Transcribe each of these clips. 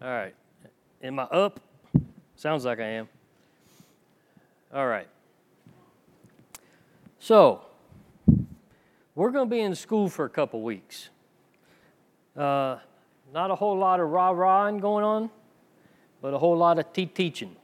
All right. Am I up? Sounds like I am. All right. So, we're going to be in school for a couple weeks. Not a whole lot of rah-rahing going on, but a whole lot of teaching.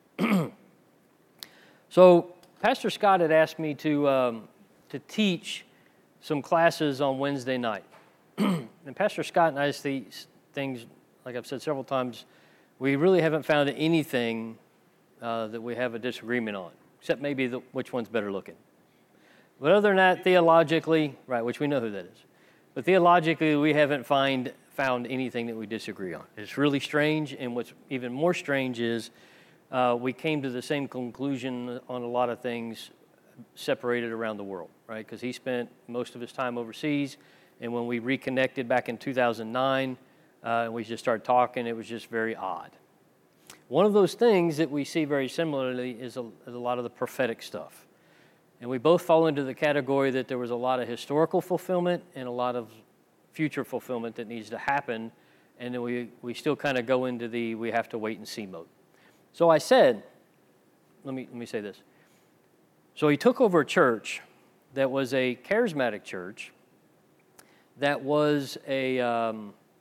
So, Pastor Scott had asked me to teach some classes on Wednesday night. And Pastor Scott and I see things, like I've said several times, we really haven't found anything that we have a disagreement on, except maybe which one's better looking. But other than that, theologically, right, which we know who that is, but theologically, we haven't found anything that we disagree on. It's really strange, and what's even more strange is we came to the same conclusion on a lot of things separated around the world, right? Because he spent most of his time overseas, and when we reconnected back in 2009, and we just started talking, it was just very odd. One of those things that we see very similarly is a lot of the prophetic stuff. And we both fall into the category that there was a lot of historical fulfillment and a lot of future fulfillment that needs to happen, and then we still kind of go into the we have to wait and see mode. So I said, let me say this. So he took over a church that was a charismatic church, that was a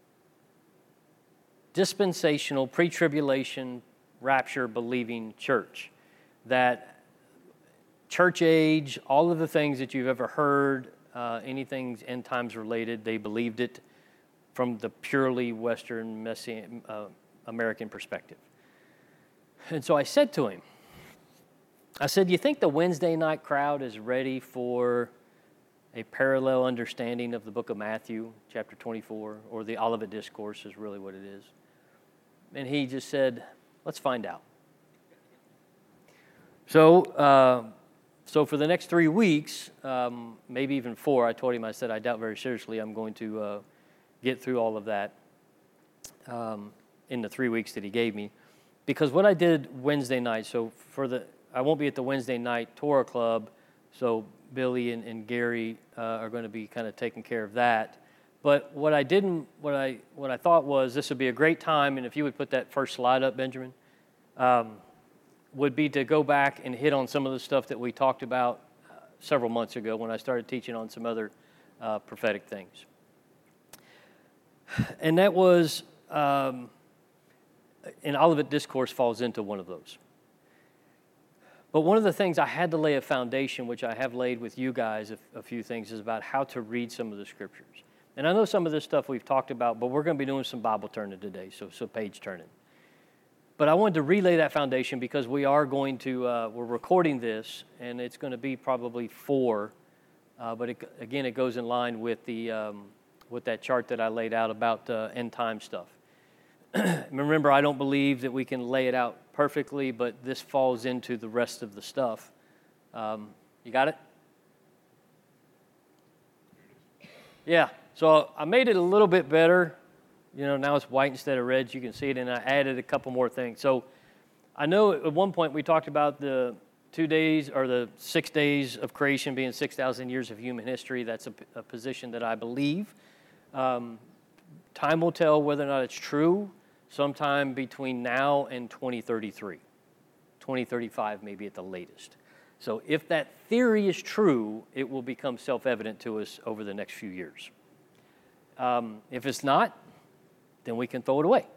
dispensational, pre-tribulation, rapture-believing church, that church age, all of the things that you've ever heard, anything end times related, they believed it from the purely Western American perspective. And so I said to him, you think the Wednesday night crowd is ready for a parallel understanding of the book of Matthew, chapter 24, or the Olivet Discourse is really what it is? And he just said, let's find out. So for the next 3 weeks, maybe even 4, I told him, I said, I doubt very seriously I'm going to get through all of that in the 3 weeks that he gave me. Because what I did Wednesday night, I won't be at the Wednesday night Torah Club, so Billy and Gary are going to be kind of taking care of that. But what I thought was this would be a great time, and if you would put that first slide up, Benjamin, would be to go back and hit on some of the stuff that we talked about several months ago when I started teaching on some other prophetic things. And that was, an Olivet Discourse falls into one of those. But one of the things I had to lay a foundation, which I have laid with you guys a few things, is about how to read some of the scriptures. And I know some of this stuff we've talked about, but we're going to be doing some Bible turning today, so page turning. But I wanted to relay that foundation because we are going to, we're recording this, and it's going to be probably 4. But it goes in line with with that chart that I laid out about end time stuff. Remember, I don't believe that we can lay it out perfectly, but this falls into the rest of the stuff. You got it? Yeah. So I made it a little bit better. Now it's white instead of red. You can see it, and I added a couple more things. So I know at one point we talked about the 2 days or the 6 days of creation being 6,000 years of human history. That's a position that I believe. Time will tell whether or not it's true sometime between now and 2033. 2035 maybe at the latest. So if that theory is true, it will become self-evident to us over the next few years. If it's not, then we can throw it away.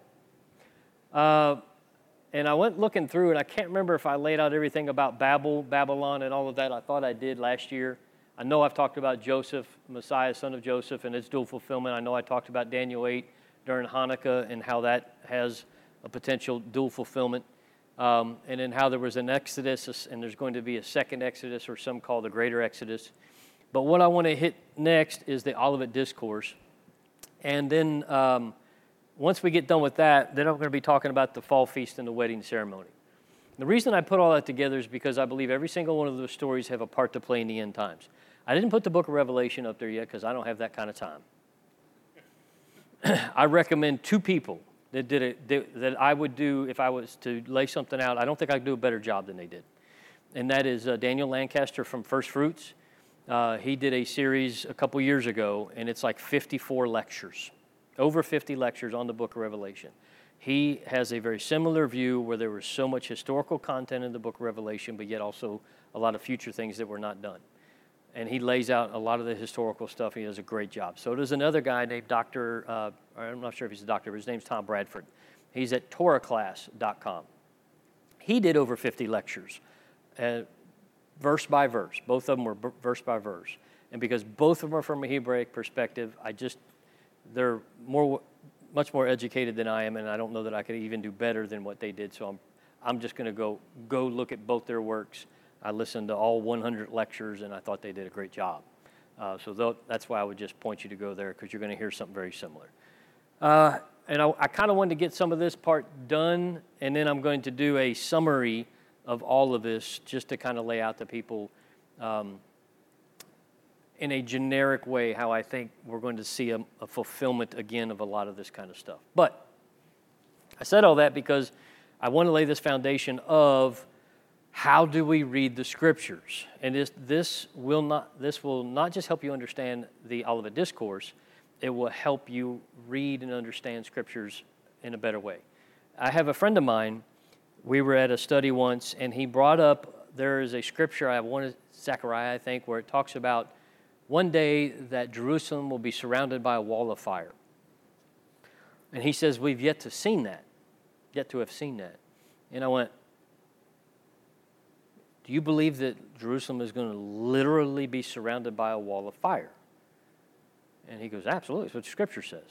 And I went looking through, and I can't remember if I laid out everything about Babylon, and all of that. I thought I did last year. I know I've talked about Joseph, Messiah, son of Joseph, and its dual fulfillment. I know I talked about Daniel 8 during Hanukkah and how that has a potential dual fulfillment. And then how there was an Exodus, and there's going to be a second Exodus, or some call the Greater Exodus. But what I want to hit next is the Olivet Discourse. And then once we get done with that, then I'm going to be talking about the fall feast and the wedding ceremony. The reason I put all that together is because I believe every single one of those stories have a part to play in the end times. I didn't put the book of Revelation up there yet because I don't have that kind of time. I recommend 2 people that I would do if I was to lay something out. I don't think I could do a better job than they did. And that is Daniel Lancaster from First Fruits. He did a series a couple years ago, and it's like 54 lectures, over 50 lectures on the book of Revelation. He has a very similar view where there was so much historical content in the book of Revelation, but yet also a lot of future things that were not done. And he lays out a lot of the historical stuff. He does a great job. So there's another guy named I'm not sure if he's a doctor, but his name's Tom Bradford. He's at TorahClass.com. He did over 50 lectures, verse by verse. Both of them were verse by verse. And because both of them are from a Hebraic perspective, they're much more educated than I am, and I don't know that I could even do better than what they did. So I'm just going to go look at both their works. I listened to all 100 lectures, and I thought they did a great job. So that's why I would just point you to go there, because you're going to hear something very similar. And I kind of wanted to get some of this part done, and then I'm going to do a summary of all of this just to kind of lay out to people in a generic way how I think we're going to see a fulfillment again of a lot of this kind of stuff. But I said all that because I want to lay this foundation of how do we read the Scriptures. And this will not just help you understand the Olivet Discourse, it will help you read and understand Scriptures in a better way. I have a friend of mine, we were at a study once, and he brought up, there is a scripture, Zechariah, I think, where it talks about one day that Jerusalem will be surrounded by a wall of fire. And he says, we've yet to have seen that. And I went, do you believe that Jerusalem is going to literally be surrounded by a wall of fire? And he goes, absolutely, that's what the Scripture says.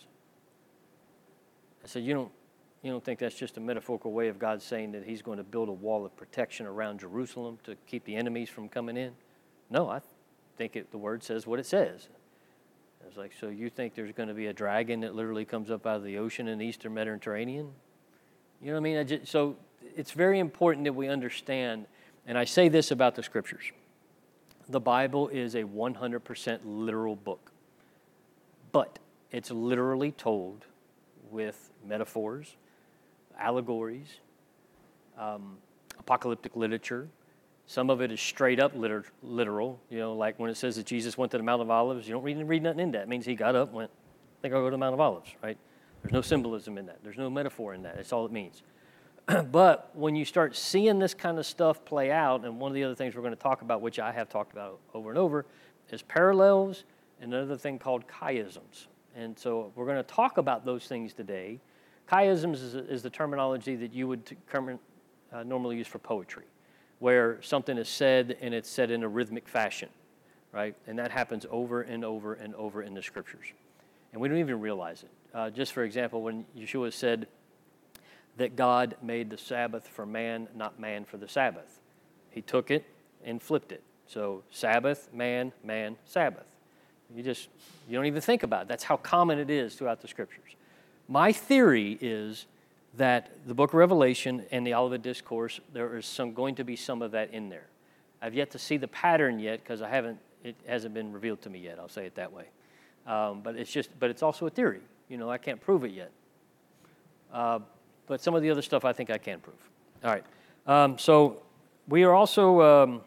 I said, you don't think that's just a metaphorical way of God saying that he's going to build a wall of protection around Jerusalem to keep the enemies from coming in? No, I think the Word says what it says. I was like, so you think there's going to be a dragon that literally comes up out of the ocean in the Eastern Mediterranean? You know what I mean? So it's very important that we understand, and I say this about the Scriptures. The Bible is a 100% literal book. But it's literally told with metaphors, allegories, apocalyptic literature. Some of it is straight up literal. Like when it says that Jesus went to the Mount of Olives, you don't read nothing in that. It means he got up and went, I think I'll go to the Mount of Olives, right? There's no symbolism in that. There's no metaphor in that. That's all it means. But when you start seeing this kind of stuff play out, and one of the other things we're going to talk about, which I have talked about over and over, is parallels, and another thing called chiasms. And so we're going to talk about those things today. Chiasms is the terminology that you would normally use for poetry, where something is said and it's said in a rhythmic fashion, right? And that happens over and over and over in the Scriptures. And we don't even realize it. Just for example, when Yeshua said that God made the Sabbath for man, not man for the Sabbath. He took it and flipped it. So Sabbath, man, Sabbath. You don't even think about it. That's how common it is throughout the Scriptures. My theory is that the book of Revelation and the Olivet Discourse, there is going to be some of that in there. I've yet to see the pattern yet because it hasn't been revealed to me yet. I'll say it that way. But it's also a theory. I can't prove it yet. But some of the other stuff I think I can prove. All right. So we are also,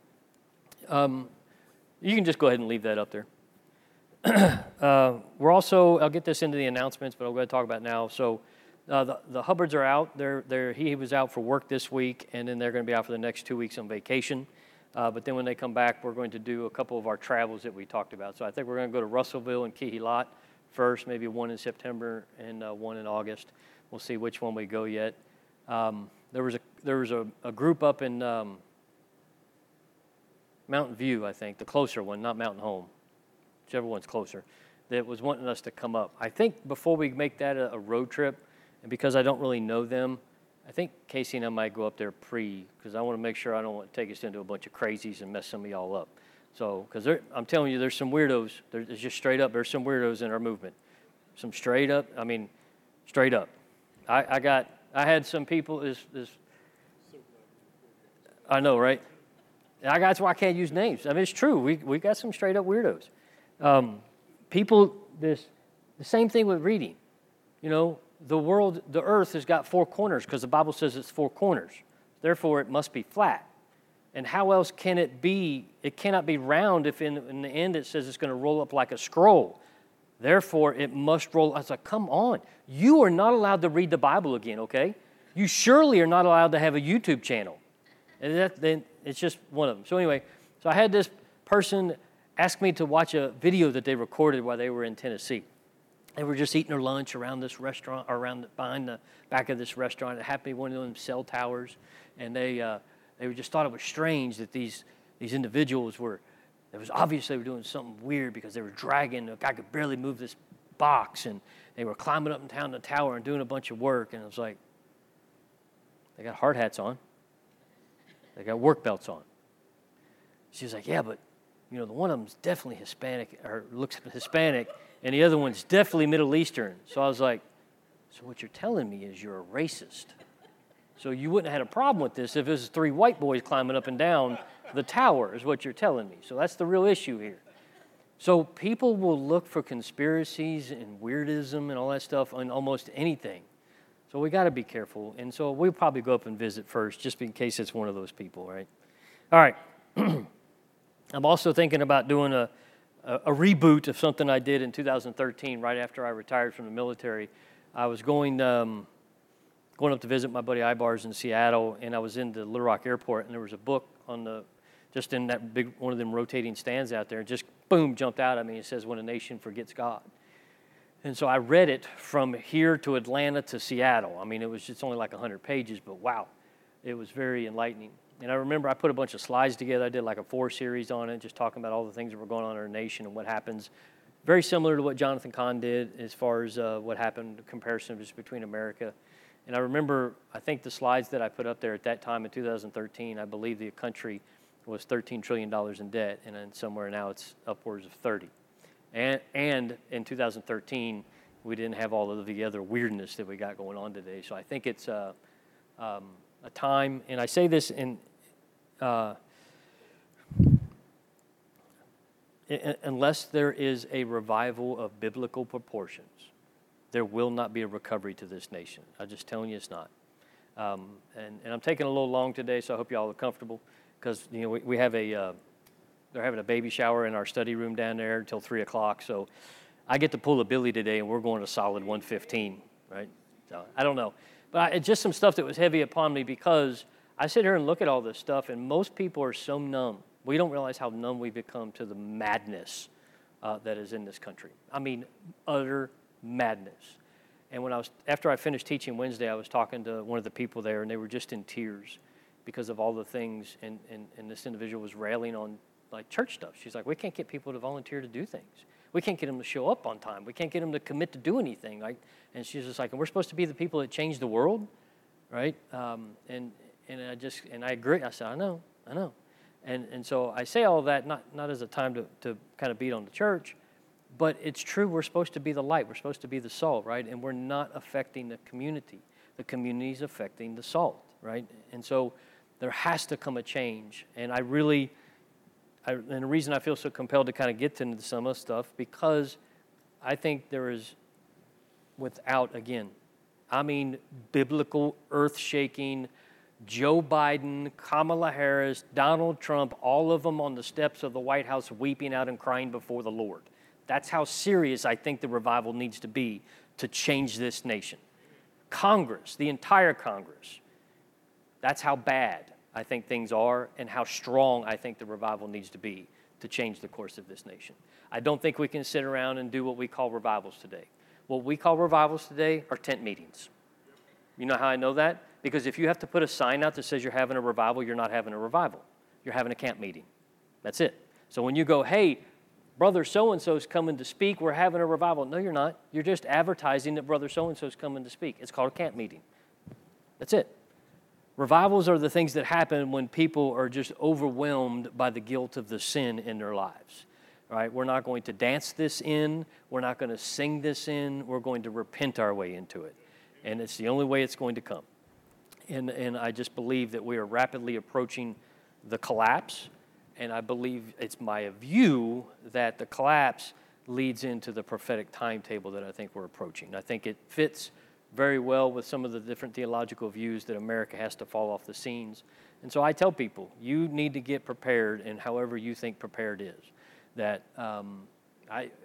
you can just go ahead and leave that up there. We're also, I'll get this into the announcements, but I'm going to talk about it now. So the Hubbards are out. He was out for work this week, and then they're going to be out for the next 2 weeks on vacation. But then when they come back, we're going to do a couple of our travels that we talked about. So I think we're going to go to Russellville and Kehelat first, maybe one in September and one in August. We'll see which one we go yet. There was a group up in Mountain View, I think, the closer one, not Mountain Home, whichever one's closer, that was wanting us to come up. I think before we make that a road trip, and because I don't really know them, I think Casey and I might go up there because I want to make sure I don't want to take us into a bunch of crazies and mess some of y'all up. So, because I'm telling you, there's some weirdos. There's just straight up, there's some weirdos in our movement. Some straight up. I had some people, I know, right? That's why I can't use names. I mean, it's true. We got some straight up weirdos. The same thing with reading. The earth has got four corners because the Bible says it's four corners. Therefore, it must be flat. And how else can it be? It cannot be round if in the end it says it's going to roll up like a scroll. Therefore, it must roll. I was like, come on. You are not allowed to read the Bible again, okay? You surely are not allowed to have a YouTube channel. And then it's just one of them. So anyway, so I had this person ask me to watch a video that they recorded while they were in Tennessee. They were just eating their lunch around this restaurant, behind the back of this restaurant. It happened to be one of them cell towers, and they just thought it was strange that these individuals were. It was obvious they were doing something weird because they were dragging. The guy could barely move this box, and they were climbing up and down the tower and doing a bunch of work. And it was like, they got hard hats on, they got work belts on. She was like, yeah, but the one of them's definitely Hispanic or looks Hispanic. And the other one's definitely Middle Eastern. So I was like, so what you're telling me is you're a racist. So you wouldn't have had a problem with this if it was 3 white boys climbing up and down the tower, is what you're telling me. So that's the real issue here. So people will look for conspiracies and weirdism and all that stuff on almost anything. So we got to be careful. And so we'll probably go up and visit first, just in case it's one of those people, right? All right. I'm also thinking about doing a reboot of something I did in 2013, right after I retired from the military. I was going up to visit my buddy Ibars in Seattle, and I was in the Little Rock Airport, and there was a book just in that big one of them rotating stands out there, and just boom, jumped out at me. It says, "When a Nation Forgets God." And so I read it from here to Atlanta to Seattle. I mean, it's only like 100 pages, but wow, it was very enlightening. And I remember I put a bunch of slides together. I did like a 4 series on it, just talking about all the things that were going on in our nation and what happens. Very similar to what Jonathan Cahn did as far as what happened, the comparison just between America. And I remember, I think the slides that I put up there at that time in 2013, I believe the country was $13 trillion in debt, and then somewhere now it's upwards of 30. And in 2013, we didn't have all of the other weirdness that we got going on today. So I think it's a time, and I say this unless there is a revival of biblical proportions, there will not be a recovery to this nation. I'm just telling you it's not. And I'm taking a little long today, so I hope you all are comfortable, because we have they're having a baby shower in our study room down there until 3 o'clock. So I get to pull a Billy today, and we're going to solid 115, right? So I don't know. But it's just some stuff that was heavy upon me, because I sit here and look at all this stuff, and most people are so numb. We don't realize how numb we've become to the madness that is in this country. I mean, utter madness. And after I finished teaching Wednesday, I was talking to one of the people there, and they were just in tears because of all the things, and this individual was railing on like church stuff. She's like, we can't get people to volunteer to do things. We can't get them to show up on time. We can't get them to commit to do anything. And she's just like, and we're supposed to be the people that change the world, right? And I agree. I said, I know. And so I say all of that not as a time to kind of beat on the church, but it's true. We're supposed to be the light. We're supposed to be the salt, right? And we're not affecting the community. The community's affecting the salt, right? And so there has to come a change. And and the reason I feel so compelled to kind of get into some of the stuff, because I think there is, biblical, earth-shaking, Joe Biden, Kamala Harris, Donald Trump, all of them on the steps of the White House weeping out and crying before the Lord. That's how serious I think the revival needs to be to change this nation. Congress, the entire Congress, that's how bad I think things are, and how strong I think the revival needs to be to change the course of this nation. I don't think we can sit around and do what we call revivals today. What we call revivals today are tent meetings. You know how I know that? Because if you have to put a sign out that says you're having a revival, you're not having a revival. You're having a camp meeting. That's it. So when you go, hey, brother so-and-so is coming to speak, we're having a revival. No, you're not. You're just advertising that brother so-and-so is coming to speak. It's called a camp meeting. That's it. Revivals are the things that happen when people are just overwhelmed by the guilt of the sin in their lives. Right? We're not going to dance this in. We're not going to sing this in. We're going to repent our way into it. And it's the only way it's going to come. And I just believe that we are rapidly approaching the collapse. And I believe it's my view that the collapse leads into the prophetic timetable that I think we're approaching. I think it fits very well with some of the different theological views that America has to fall off the scenes. And so I tell people, you need to get prepared in however you think prepared is. That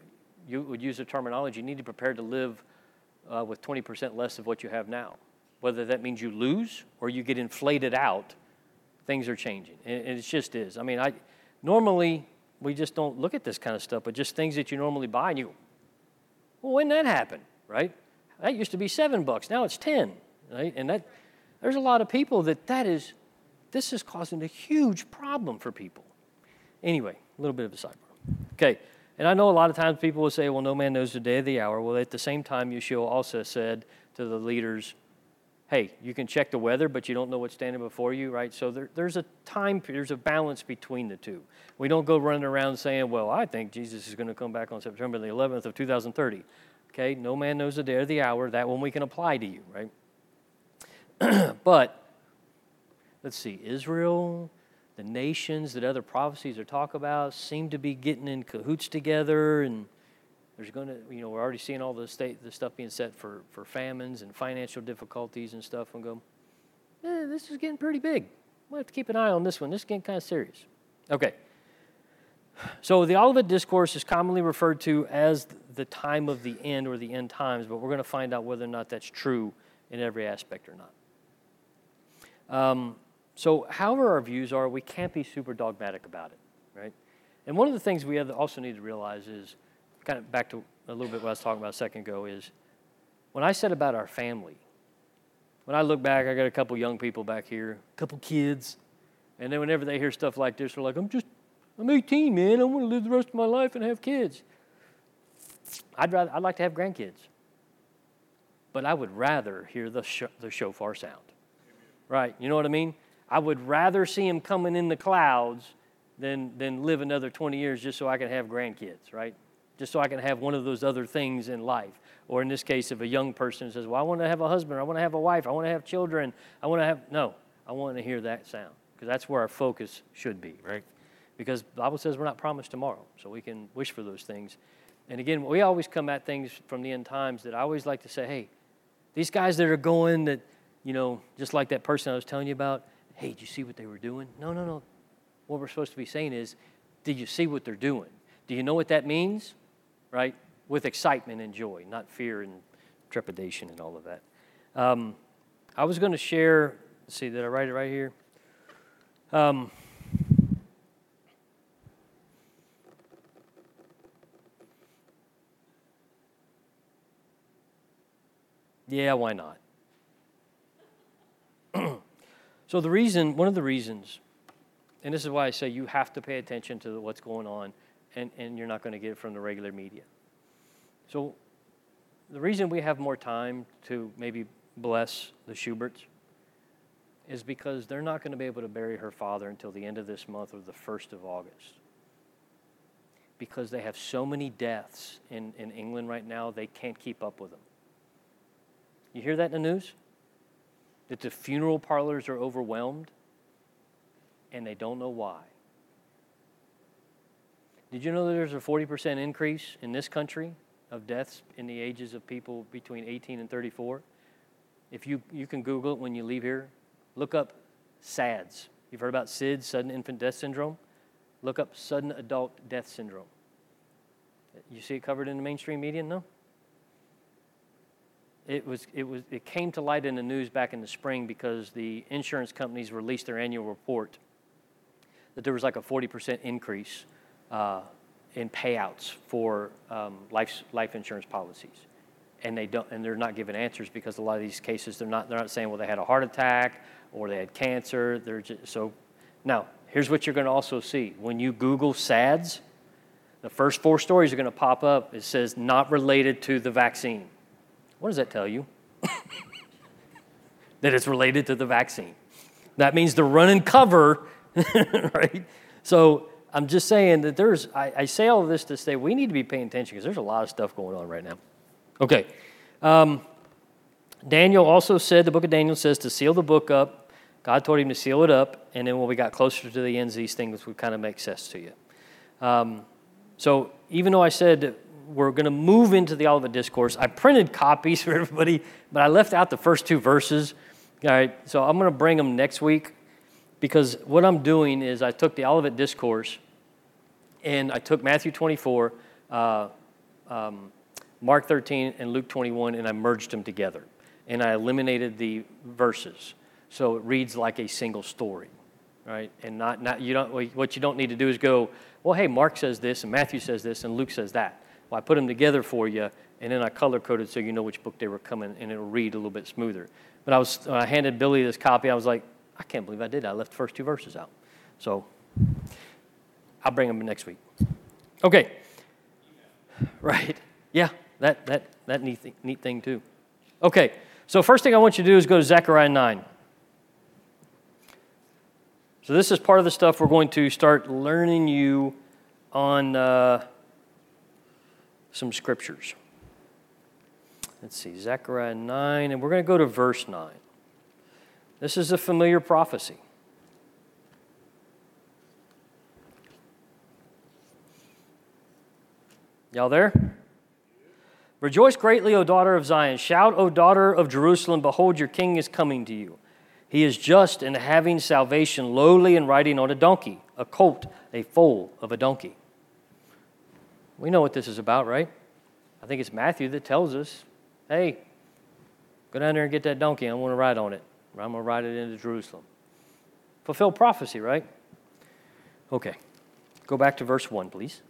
you would use the terminology, you need to prepare to live with 20% less of what you have now. Whether that means you lose or you get inflated out, things are changing. And it just is. I mean, normally we just don't look at this kind of stuff, but just things that you normally buy and you go, well, when did that happen, right? That used to be $7, now it's 10, right? And there's a lot of people this is causing a huge problem for people. Anyway, a little bit of a sidebar. Okay, and I know a lot of times people will say, well, no man knows the day or the hour. Well, at the same time, Yeshua also said to the leaders, hey, you can check the weather, but you don't know what's standing before you, right? So there's a balance between the two. We don't go running around saying, well, I think Jesus is going to come back on September the 11th of 2030. Okay, no man knows the day or the hour. That one we can apply to you, right? But let's see, Israel, the nations that other prophecies are talk about seem to be getting in cahoots together, and there's going to, we're already seeing all the stuff being set for famines and financial difficulties and stuff, and go, this is getting pretty big. We'll have to keep an eye on this one. This is getting kind of serious. Okay. So the Olivet Discourse is commonly referred to as the time of the end or the end times, but we're going to find out whether or not that's true in every aspect or not. So however our views are, we can't be super dogmatic about it, right? And one of the things we also need to realize is, kind of back to a little bit what I was talking about a second ago, is when I said about our family, when I look back, I got a couple young people back here, a couple kids, and then whenever they hear stuff like this, they're like, I'm 18, man. I want to live the rest of my life and have kids. I'd like to have grandkids. But I would rather hear the shofar sound. Right? You know what I mean? I would rather see him coming in the clouds than live another 20 years just so I can have grandkids, right? Just so I can have one of those other things in life. Or in this case, if a young person says, well, I want to have a husband, I want to have a wife, I want to have children, I want to hear that sound. Because that's where our focus should be, right? Because the Bible says we're not promised tomorrow, so we can wish for those things. And again, we always come at things from the end times that I always like to say, hey, these guys that are going that, just like that person I was telling you about, hey, did you see what they were doing? No. What we're supposed to be saying is, did you see what they're doing? Do you know what that means? Right? With excitement and joy, not fear and trepidation and all of that. I was going to share, let's see, did I write it right here? Yeah, why not? So one of the reasons, and this is why I say you have to pay attention to what's going on, and you're not going to get it from the regular media. So the reason we have more time to maybe bless the Schuberts is because they're not going to be able to bury her father until the end of this month or the 1st of August. Because they have so many deaths in England right now, they can't keep up with them. You hear that in the news? That the funeral parlors are overwhelmed, and they don't know why. Did you know that there's a 40% increase in this country of deaths in the ages of people between 18 and 34? If you can Google it when you leave here, look up SADS. You've heard about SIDS, sudden infant death syndrome? Look up sudden adult death syndrome. You see it covered in the mainstream media? No? It came to light in the news back in the spring because the insurance companies released their annual report that there was like a 40% increase in payouts for life insurance policies, and they're not giving answers because a lot of these cases they're not saying, well, they had a heart attack or they had cancer. So now here's what you're going to also see when you Google SADS. The first 4 stories are going to pop up. It says not related to the vaccine. What does that tell you? That it's related to the vaccine. That means they're running cover, right? So I'm just saying that I say all of this to say we need to be paying attention because there's a lot of stuff going on right now. Okay. Daniel also said, the book of Daniel says to seal the book up. God told him to seal it up, and then when we got closer to the ends, these things would kind of make sense to you. So even though I said we're going to move into the Olivet Discourse, I printed copies for everybody, but I left out the first 2 verses. All right, so I'm going to bring them next week because what I'm doing is I took the Olivet Discourse and I took Matthew 24, Mark 13 and Luke 21, and I merged them together. And I eliminated the verses, so it reads like a single story, right? And not you don't. What you don't need to do is go, well, hey, Mark says this, and Matthew says this, and Luke says that. Well, I put them together for you, and then I color-coded so you know which book they were coming, and it'll read a little bit smoother. But I handed Billy this copy. I was like, I can't believe I did that. I left the first 2 verses out. So I'll bring them next week. Okay. Right. Yeah, that neat thing too. Okay, so first thing I want you to do is go to Zechariah 9. So this is part of the stuff we're going to start learning you on some scriptures. Let's see, Zechariah 9, and we're going to go to verse 9. This is a familiar prophecy. Y'all there? Rejoice greatly, O daughter of Zion. Shout, O daughter of Jerusalem. Behold, your king is coming to you. He is just and having salvation, lowly and riding on a donkey, a colt, a foal of a donkey. We know what this is about, right? I think it's Matthew that tells us, hey, go down there and get that donkey. I want to ride on it. I'm going to ride it into Jerusalem. Fulfill prophecy, right? Okay. Go back to verse 1, please.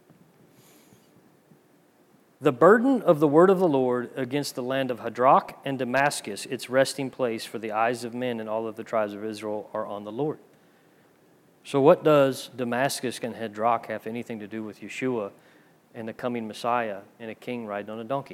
The burden of the word of the Lord against the land of Hadrach and Damascus, its resting place for the eyes of men and all of the tribes of Israel are on the Lord. So what does Damascus and Hadrach have anything to do with Yeshua and the coming Messiah and a king riding on a donkey?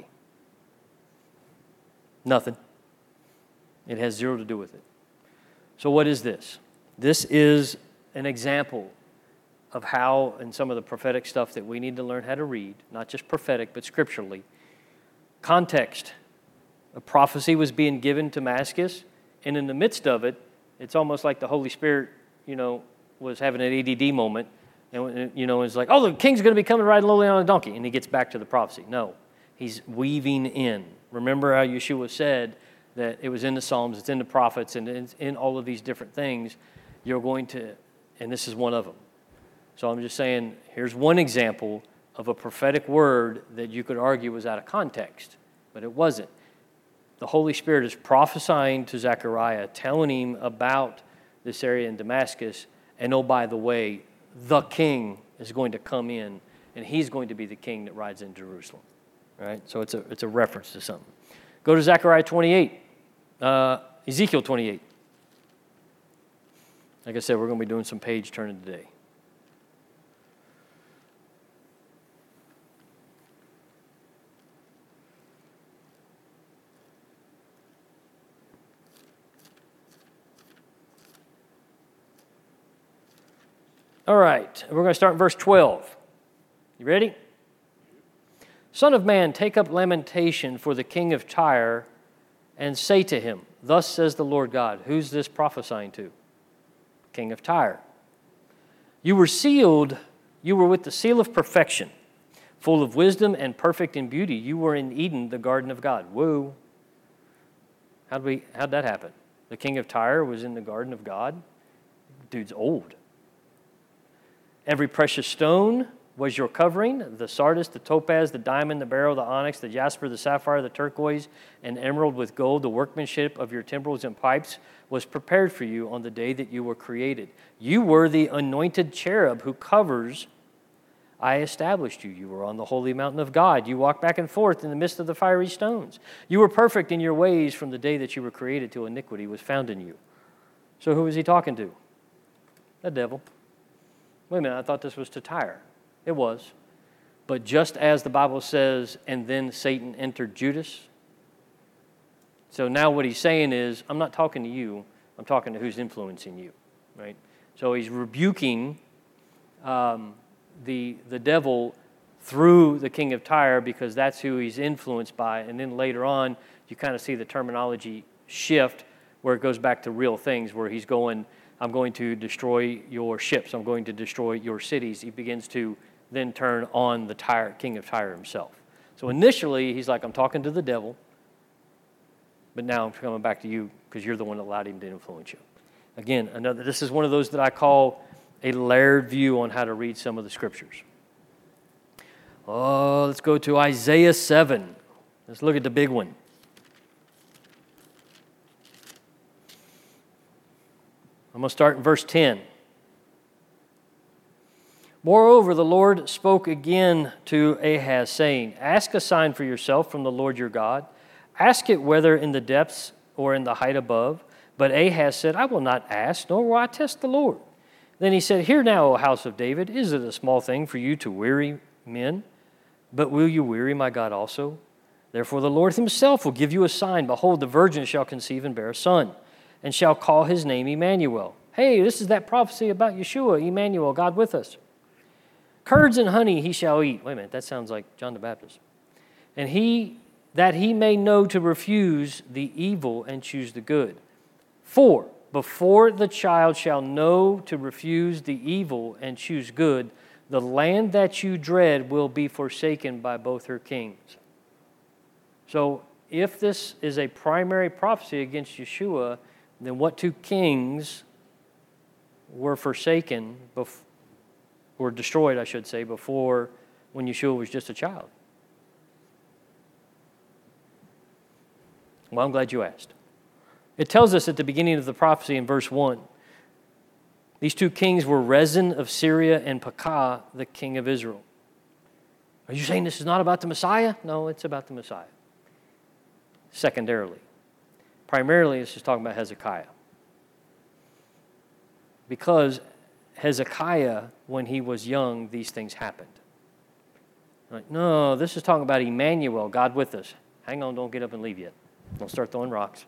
Nothing. It has zero to do with it. So what is this? This is an example of how, and some of the prophetic stuff that we need to learn how to read, not just prophetic, but scripturally. Context. A prophecy was being given to Damascus, and in the midst of it, it's almost like the Holy Spirit, was having an ADD moment, and, it's like, oh, the king's going to be coming riding lowly on a donkey, and he gets back to the prophecy. No, he's weaving in. Remember how Yeshua said that it was in the Psalms, it's in the prophets, and it's in all of these different things. You're going to, and this is one of them. So I'm just saying, here's one example of a prophetic word that you could argue was out of context, but it wasn't. The Holy Spirit is prophesying to Zechariah, telling him about this area in Damascus, and oh, by the way, the king is going to come in, and he's going to be the king that rides in Jerusalem. Right? So it's a reference to something. Go to Zechariah 28, Ezekiel 28. Like I said, we're going to be doing some page turning today. All right, we're going to start in verse 12. You ready? Son of man, take up lamentation for the king of Tyre and say to him, thus says the Lord God. Who's this prophesying to? King of Tyre. You were sealed, you were with the seal of perfection, full of wisdom and perfect in beauty. You were in Eden, the garden of God. Woo. How'd that happen? The king of Tyre was in the garden of God? Dude's old. Every precious stone was your covering, the sardius, the topaz, the diamond, the beryl, the onyx, the jasper, the sapphire, the turquoise, and emerald with gold. The workmanship of your timbrels and pipes was prepared for you on the day that you were created. You were the anointed cherub who covers. I established you. You were on the holy mountain of God. You walked back and forth in the midst of the fiery stones. You were perfect in your ways from the day that you were created till iniquity was found in you. So who was he talking to? The devil. Wait a minute, I thought this was to Tyre. It was. But just as the Bible says, and then Satan entered Judas. So now what he's saying is, I'm not talking to you, I'm talking to who's influencing you, right? So he's rebuking the devil through the king of Tyre because that's who he's influenced by. And then later on, you kind of see the terminology shift where it goes back to real things, where he's going, I'm going to destroy your ships. I'm going to destroy your cities. He begins to then turn on the king of Tyre himself. So initially, he's like, I'm talking to the devil, but now I'm coming back to you because you're the one that allowed him to influence you. Again, this is one of those that I call a layered view on how to read some of the scriptures. Oh, let's go to Isaiah 7. Let's look at the big one. I'm going to start in verse 10. Moreover, the Lord spoke again to Ahaz, saying, Ask a sign for yourself from the Lord your God. Ask it whether in the depths or in the height above. But Ahaz said, I will not ask, nor will I test the Lord. Then he said, Hear now, O house of David, is it a small thing for you to weary men? But will you weary my God also? Therefore the Lord himself will give you a sign. Behold, the virgin shall conceive and bear a son, and shall call his name Emmanuel. Hey, this is that prophecy about Yeshua, Emmanuel, God with us. Curds and honey he shall eat. Wait a minute, that sounds like John the Baptist. And that he may know to refuse the evil and choose the good. For before the child shall know to refuse the evil and choose good, the land that you dread will be forsaken by both her kings. So if this is a primary prophecy against Yeshua, then what two kings were forsaken, or destroyed, I should say, before when Yeshua was just a child? Well, I'm glad you asked. It tells us at the beginning of the prophecy in verse 1, these two kings were Rezin of Syria and Pekah, the king of Israel. Are you saying this is not about the Messiah? No, it's about the Messiah. Secondarily. Primarily, this is talking about Hezekiah. Because Hezekiah, when he was young, these things happened. Like, no, this is talking about Emmanuel, God with us. Hang on, don't get up and leave yet. Don't start throwing rocks.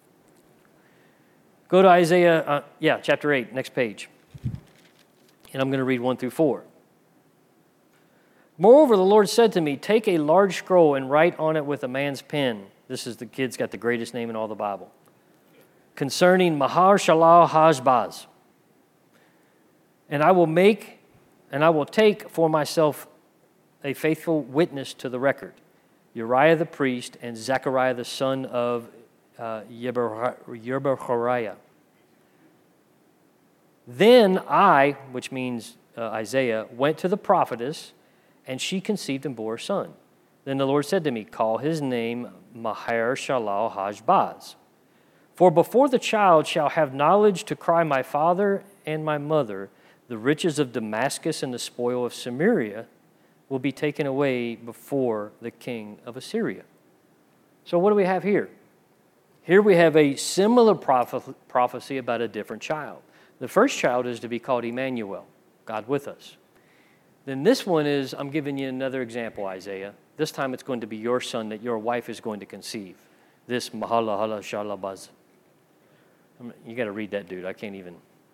Go to Isaiah, chapter 8, next page. And I'm going to read 1 through 4. Moreover, the Lord said to me, Take a large scroll and write on it with a man's pen. This is the kid's got the greatest name in all the Bible. Concerning Maher-shalal-hash-baz. And I will take for myself a faithful witness to the record, Uriah the priest and Zechariah the son of Yerbechariah. Then I, which means Isaiah, went to the prophetess, and she conceived and bore a son. Then the Lord said to me, Call his name Maher-shalal-hash-baz. For before the child shall have knowledge to cry, My father and my mother, the riches of Damascus and the spoil of Samaria will be taken away before the king of Assyria. So what do we have here? Here we have a similar prophecy about a different child. The first child is to be called Emmanuel, God with us. Then this one is, I'm giving you another example, Isaiah. This time it's going to be your son that your wife is going to conceive. This Maher-shalal-hash-baz. You got to read that, dude. I can't even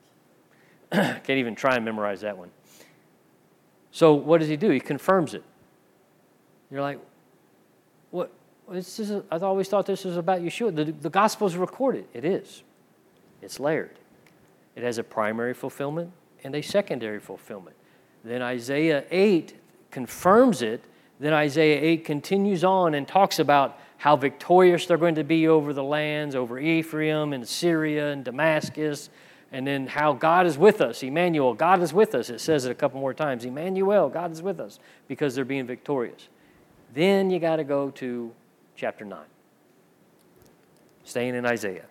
try and memorize that one. So what does he do? He confirms it. You're like, what? I always thought this was about Yeshua. The gospel is recorded. It is. It's layered. It has a primary fulfillment and a secondary fulfillment. Then Isaiah 8 confirms it. Then Isaiah 8 continues on and talks about how victorious they're going to be over the lands, over Ephraim and Syria and Damascus, and then how God is with us. Emmanuel, God is with us. It says it a couple more times. Emmanuel, God is with us, because they're being victorious. Then you got to go to chapter 9. Staying in Isaiah.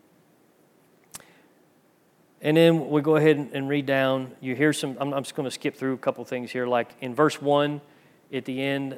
And then we go ahead and read down. You hear some, I'm just going to skip through a couple things here. Like in verse 1, at the end,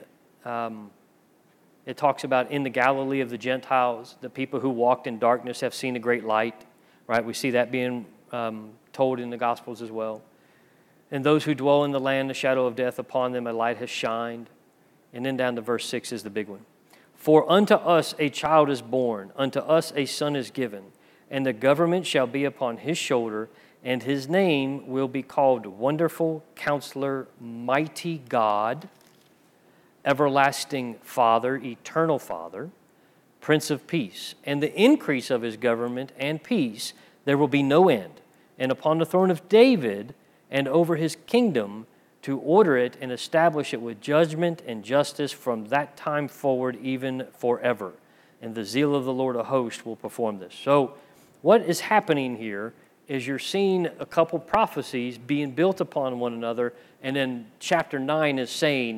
it talks about in the Galilee of the Gentiles, the people who walked in darkness have seen a great light. Right? We see that being told in the Gospels as well. And those who dwell in the land, the shadow of death, upon them a light has shined. And then down to verse 6 is the big one. For unto us a child is born, unto us a son is given, and the government shall be upon his shoulder, and his name will be called Wonderful Counselor, Mighty God, Everlasting Father, Eternal Father, Prince of Peace. And the increase of his government and peace there will be no end. And upon the throne of David and over his kingdom, to order it and establish it with judgment and justice from that time forward, even forever. And the zeal of the Lord of hosts will perform this. So what is happening here is you're seeing a couple prophecies being built upon one another, and then chapter 9 is saying,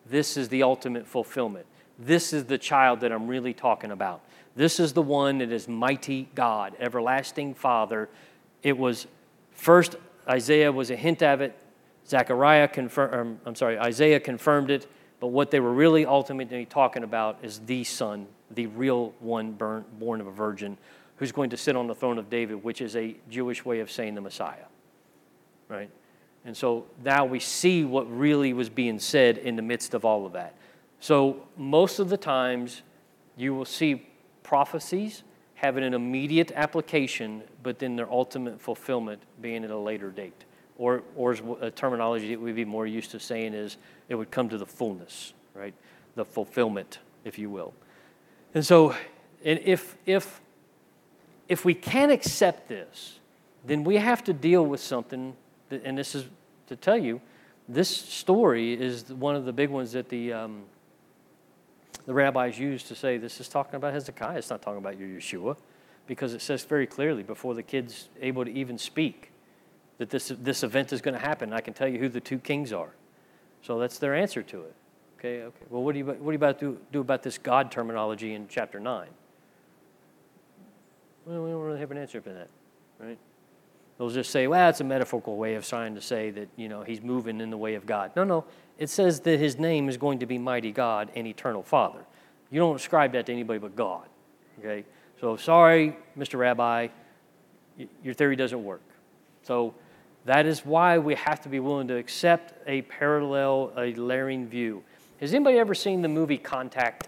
this is the ultimate fulfillment. This is the child that I'm really talking about. This is the one that is mighty God, everlasting Father. It was first, Isaiah was a hint of it. Isaiah confirmed it. But what they were really ultimately talking about is the Son, the real one born of a virgin, who's going to sit on the throne of David, which is a Jewish way of saying the Messiah, right? And so now we see what really was being said in the midst of all of that. So most of the times you will see prophecies having an immediate application, but then their ultimate fulfillment being at a later date. Or a terminology that we'd be more used to saying is it would come to the fullness, right? The fulfillment, if you will. And so if we can't accept this, then we have to deal with something, and this is to tell you, this story is one of the big ones that the rabbis use to say this is talking about Hezekiah. It's not talking about your Yeshua, because it says very clearly before the kid's able to even speak that this event is going to happen. I can tell you who the two kings are. So that's their answer to it. Okay. Well, what are you about to do about this God terminology in chapter 9? Well, we don't really have an answer for that, right? They'll just say, well, it's a metaphorical way of trying to say that, he's moving in the way of God. No. It says that his name is going to be Mighty God and Eternal Father. You don't ascribe that to anybody but God, okay? So sorry, Mr. Rabbi, your theory doesn't work. So that is why we have to be willing to accept a parallel, a layering view. Has anybody ever seen the movie Contact?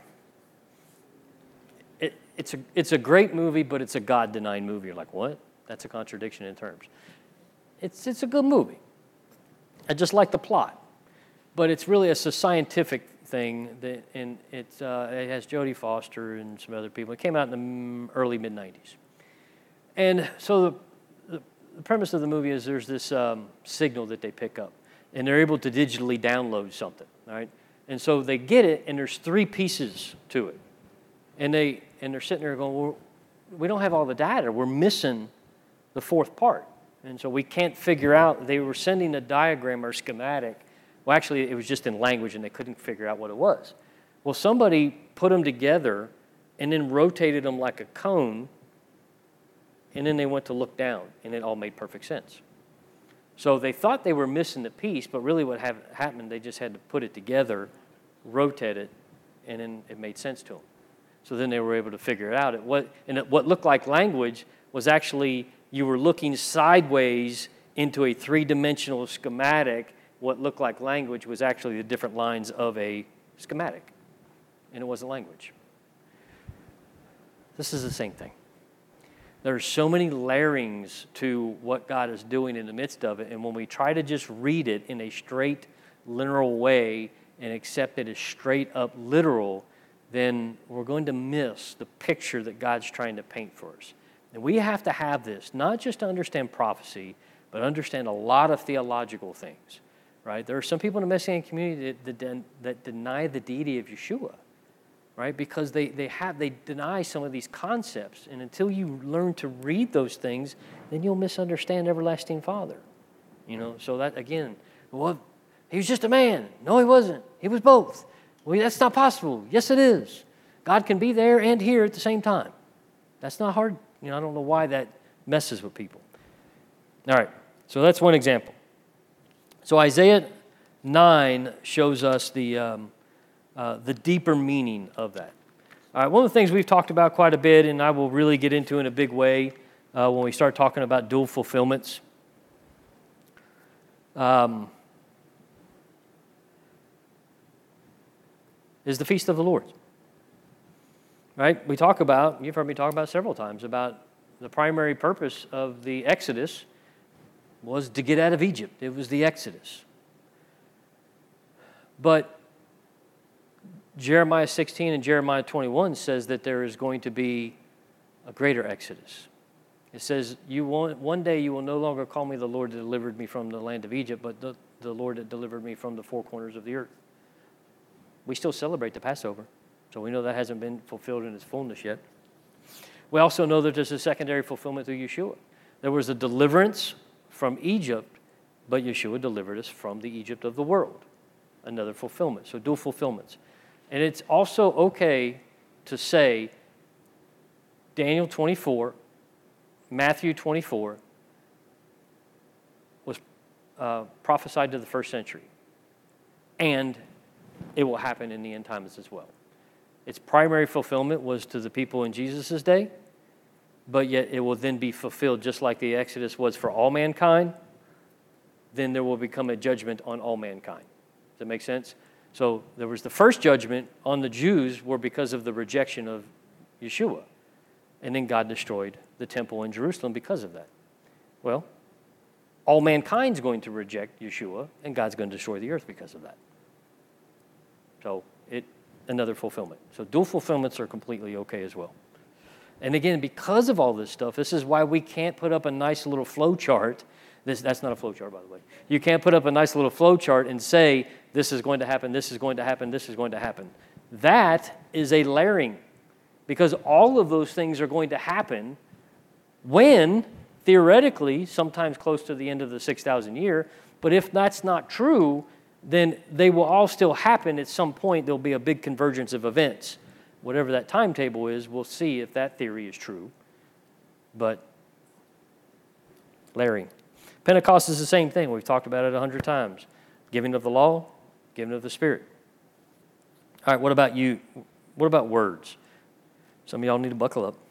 It's a great movie, but it's a God-denying movie. You're like, what? That's a contradiction in terms. It's a good movie. I just like the plot. But it's really a scientific thing, and it has Jodie Foster and some other people. It came out in the early, mid-'90s. And so the premise of the movie is there's this signal that they pick up, and they're able to digitally download something, right? And so they get it, and there's 3 pieces to it. And they're sitting there going, well, we don't have all the data. We're missing the 4th part. And so we can't figure out, they were sending a diagram or schematic. Well, actually, it was just in language, and they couldn't figure out what it was. Well, somebody put them together and then rotated them like a cone, and then they went to look down, and it all made perfect sense. So they thought they were missing the piece, but really what happened, they just had to put it together, rotate it, and then it made sense to them. So then they were able to figure it out. What looked like language was actually you were looking sideways into a 3-dimensional schematic. What looked like language was actually the different lines of a schematic, and it wasn't language. This is the same thing. There are so many layerings to what God is doing in the midst of it, and when we try to just read it in a straight, literal way and accept it as straight up literal, then we're going to miss the picture that God's trying to paint for us. And we have to have this, not just to understand prophecy, but understand a lot of theological things, right? There are some people in the Messianic community that deny the deity of Yeshua, right? Because they deny some of these concepts. And until you learn to read those things, then you'll misunderstand everlasting Father. So that, again, well, he was just a man. No, he wasn't. He was both. Well, that's not possible. Yes, it is. God can be there and here at the same time. That's not hard. I don't know why that messes with people. All right, so that's one example. So Isaiah 9 shows us the deeper meaning of that. All right, one of the things we've talked about quite a bit, and I will really get into in a big way when we start talking about dual fulfillments. Is the Feast of the Lord. Right? You've heard me talk about several times about the primary purpose of the Exodus was to get out of Egypt. It was the Exodus. But Jeremiah 16 and Jeremiah 21 says that there is going to be a greater Exodus. It says, one day you will no longer call me the Lord that delivered me from the land of Egypt, but the Lord that delivered me from the 4 corners of the earth. We still celebrate the Passover, so we know that hasn't been fulfilled in its fullness yet. We also know that there's a secondary fulfillment through Yeshua. There was a deliverance from Egypt, but Yeshua delivered us from the Egypt of the world. another fulfillment. So dual fulfillments. And it's also okay to say Daniel 24, Matthew 24 was prophesied to the first century. And it will happen in the end times as well. Its primary fulfillment was to the people in Jesus' day, but yet it will then be fulfilled just like the Exodus was for all mankind. Then there will become a judgment on all mankind. Does that make sense? So there was the first judgment on the Jews were because of the rejection of Yeshua. And then God destroyed the temple in Jerusalem because of that. Well, all mankind's going to reject Yeshua, and God's going to destroy the earth because of that. So another fulfillment. So dual fulfillments are completely okay as well. And again, because of all this stuff, this is why we can't put up a nice little flow chart. That's not a flow chart, by the way. You can't put up a nice little flow chart and say, this is going to happen, this is going to happen, this is going to happen. That is a layering, because all of those things are going to happen when, theoretically, sometimes close to the end of the 6,000 year, but if that's not true, then they will all still happen at some point. There'll be a big convergence of events. Whatever that timetable is, we'll see if that theory is true. But layering. Pentecost is the same thing. We've talked about it 100 times. Giving of the law, giving of the Spirit. All right, what about you? What about words? Some of y'all need to buckle up.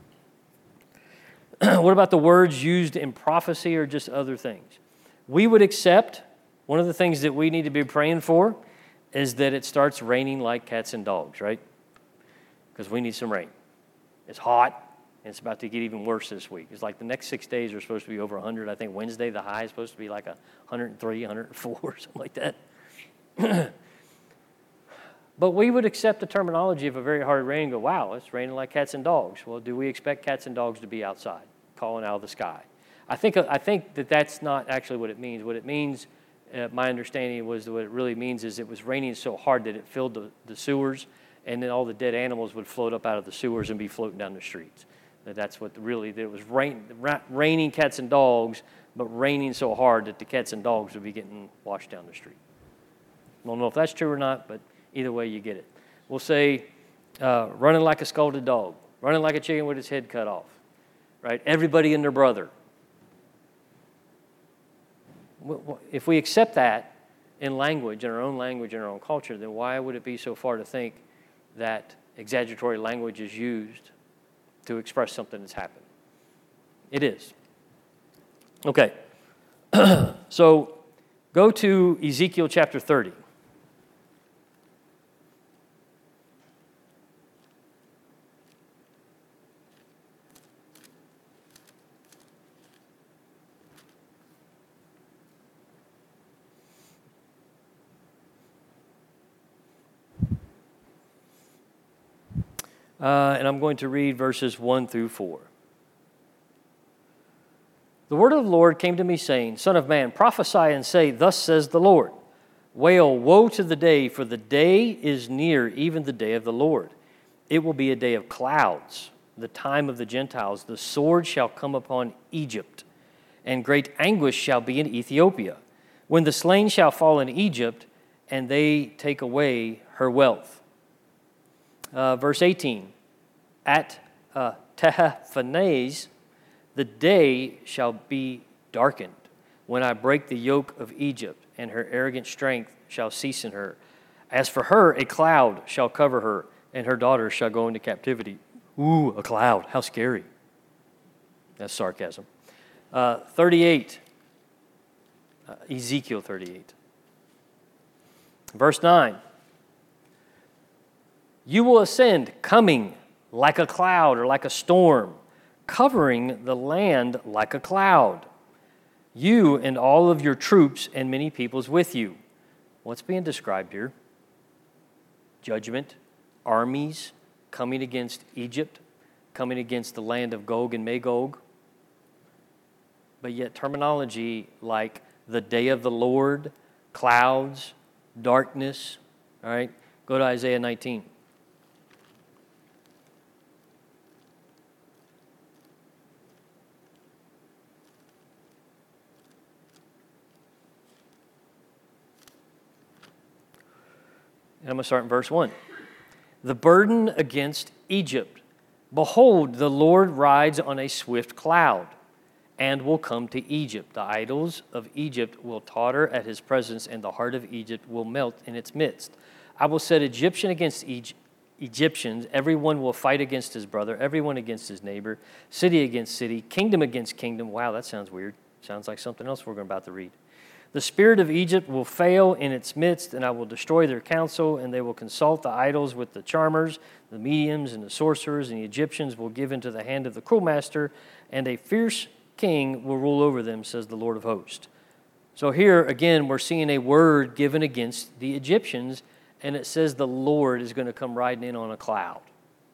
What about the words used in prophecy or just other things? We would accept, one of the things that we need to be praying for is that it starts raining like cats and dogs, right? Because we need some rain. It's hot. And it's about to get even worse this week. It's like the next 6 days are supposed to be over 100. I think Wednesday, the high is supposed to be like 103, 104, something like that. But we would accept the terminology of a very hard rain and go, wow, it's raining like cats and dogs. Well, do we expect cats and dogs to be outside, calling out of the sky? I think that that's not actually what it means. What it means, my understanding was that what it really means is it was raining so hard that it filled the sewers, and then all the dead animals would float up out of the sewers and be floating down the streets. That's what really, it was raining cats and dogs, but raining so hard that the cats and dogs would be getting washed down the street. I don't know if that's true or not, but either way you get it. We'll say running like a scalded dog, running like a chicken with its head cut off, right? Everybody and their brother. If we accept that in language, in our own language, in our own culture, then why would it be so far to think that exaggeratory language is used to express something that's happened? It is. Okay. So go to Ezekiel chapter 30. And I'm going to read verses 1 through 4. The word of the Lord came to me, saying, Son of man, prophesy and say, Thus says the Lord, Wail, woe to the day, for the day is near, even the day of the Lord. It will be a day of clouds, the time of the Gentiles. The sword shall come upon Egypt, and great anguish shall be in Ethiopia, when the slain shall fall in Egypt, and they take away her wealth. Verse 18, at Tahaphanes, the day shall be darkened, when I break the yoke of Egypt, and her arrogant strength shall cease in her. As for her, a cloud shall cover her, and her daughters shall go into captivity. Ooh, a cloud, how scary. That's sarcasm. 38, Ezekiel 38. Verse 9. You will ascend, coming like a cloud or like a storm, covering the land like a cloud. You and all of your troops and many peoples with you. What's being described here? Judgment, armies coming against Egypt, coming against the land of Gog and Magog. But yet terminology like the day of the Lord, clouds, darkness. All right, go to Isaiah 19. I'm going to start in verse 1. The burden against Egypt. Behold, the Lord rides on a swift cloud and will come to Egypt. The idols of Egypt will totter at his presence, and the heart of Egypt will melt in its midst. I will set Egyptian against Egyptians. Everyone will fight against his brother, everyone against his neighbor, city against city, kingdom against kingdom. Wow, that sounds weird. Sounds like something else we're about to read. The spirit of Egypt will fail in its midst, and I will destroy their counsel, and they will consult the idols with the charmers, the mediums, and the sorcerers, and the Egyptians will give into the hand of the cruel master, and a fierce king will rule over them, says the Lord of hosts. So here, again, we're seeing a word given against the Egyptians, and it says the Lord is going to come riding in on a cloud.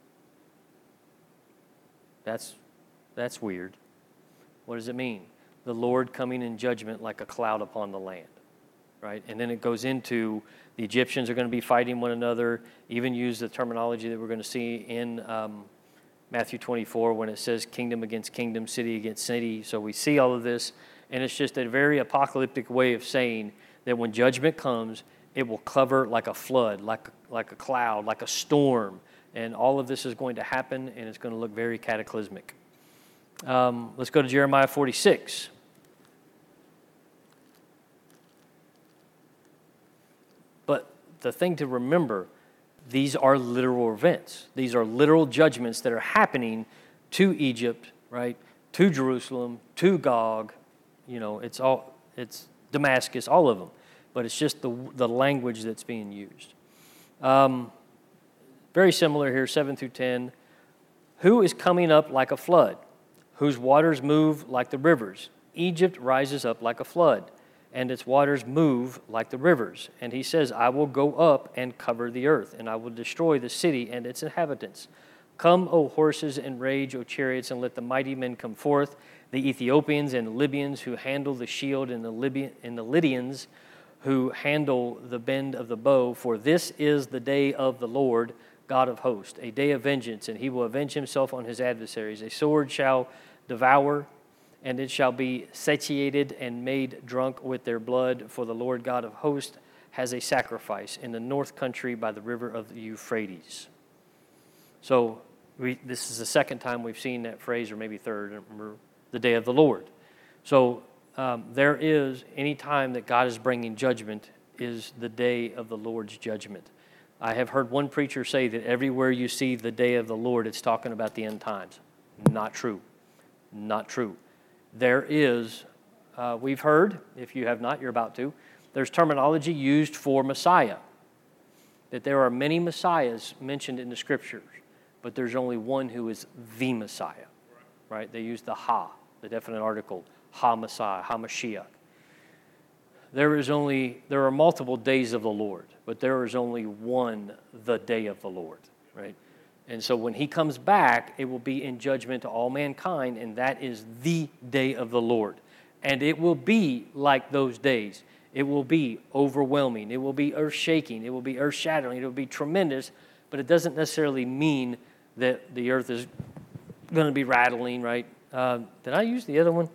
That's weird. What does it mean? The Lord coming in judgment like a cloud upon the land, right? And then it goes into the Egyptians are going to be fighting one another, even use the terminology that we're going to see in Matthew 24 when it says kingdom against kingdom, city against city. So we see all of this, and it's just a very apocalyptic way of saying that when judgment comes, it will cover like a flood, like a cloud, like a storm, and all of this is going to happen, and it's going to look very cataclysmic. Let's go to Jeremiah 46. But the thing to remember, these are literal events. These are literal judgments that are happening to Egypt, right? To Jerusalem, to Gog. You know, it's Damascus, all of them. But it's just the language that's being used. Very similar here, 7 through 10. Who is coming up like a flood, whose waters move like the rivers? Egypt rises up like a flood, and its waters move like the rivers. And he says, I will go up and cover the earth, and I will destroy the city and its inhabitants. Come, O horses, and rage, O chariots, and let the mighty men come forth, the Ethiopians and the Libyans who handle the shield, and the Lydians who handle the bend of the bow. For this is the day of the Lord, God of hosts, a day of vengeance, and he will avenge himself on his adversaries. A sword shall devour, and it shall be satiated and made drunk with their blood, for the Lord God of hosts has a sacrifice in the north country by the river of the Euphrates. So this is the second time we've seen that phrase, or maybe third, I don't remember, the day of the Lord. So there is, any time that God is bringing judgment is the day of the Lord's judgment. I have heard one preacher say that everywhere you see the day of the Lord, it's talking about the end times. Not true. Not true. There is, we've heard, if you have not, you're about to, there's terminology used for Messiah. That there are many Messiahs mentioned in the Scriptures, but there's only one who is the Messiah. Right? They use the Ha, the definite article, Ha Messiah, Ha Mashiach. There are multiple days of the Lord, but there is only one, the day of the Lord, right? And so when he comes back, it will be in judgment to all mankind, and that is the day of the Lord. And it will be like those days. It will be overwhelming. It will be earth-shaking. It will be earth-shattering. It will be tremendous, but it doesn't necessarily mean that the earth is going to be rattling, right? Did I use the other one?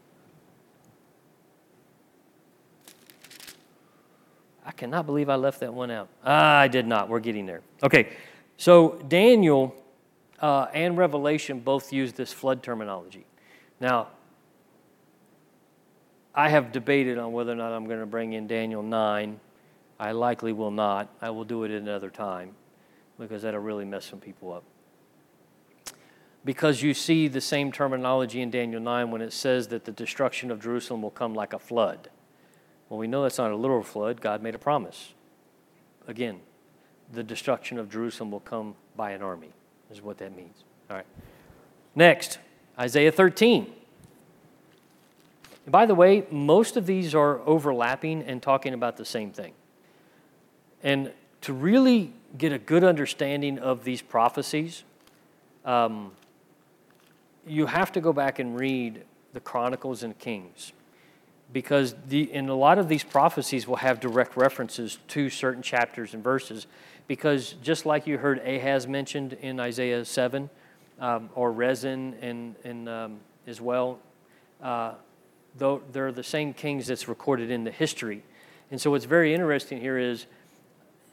I cannot believe I left that one out. I did not. We're getting there. Okay, so Daniel and Revelation both use this flood terminology. Now, I have debated on whether or not I'm going to bring in Daniel 9. I likely will not. I will do it at another time because that'll really mess some people up. Because you see the same terminology in Daniel 9 when it says that the destruction of Jerusalem will come like a flood. Well, we know that's not a literal flood. God made a promise. Again, the destruction of Jerusalem will come by an army, is what that means. All right. Next, Isaiah 13. And by the way, most of these are overlapping and talking about the same thing. And to really get a good understanding of these prophecies, you have to go back and read the Chronicles and Kings. Because in a lot of these prophecies will have direct references to certain chapters and verses. Because just like you heard Ahaz mentioned in Isaiah 7, or Rezin as well, though they're the same kings that's recorded in the history. And so what's very interesting here is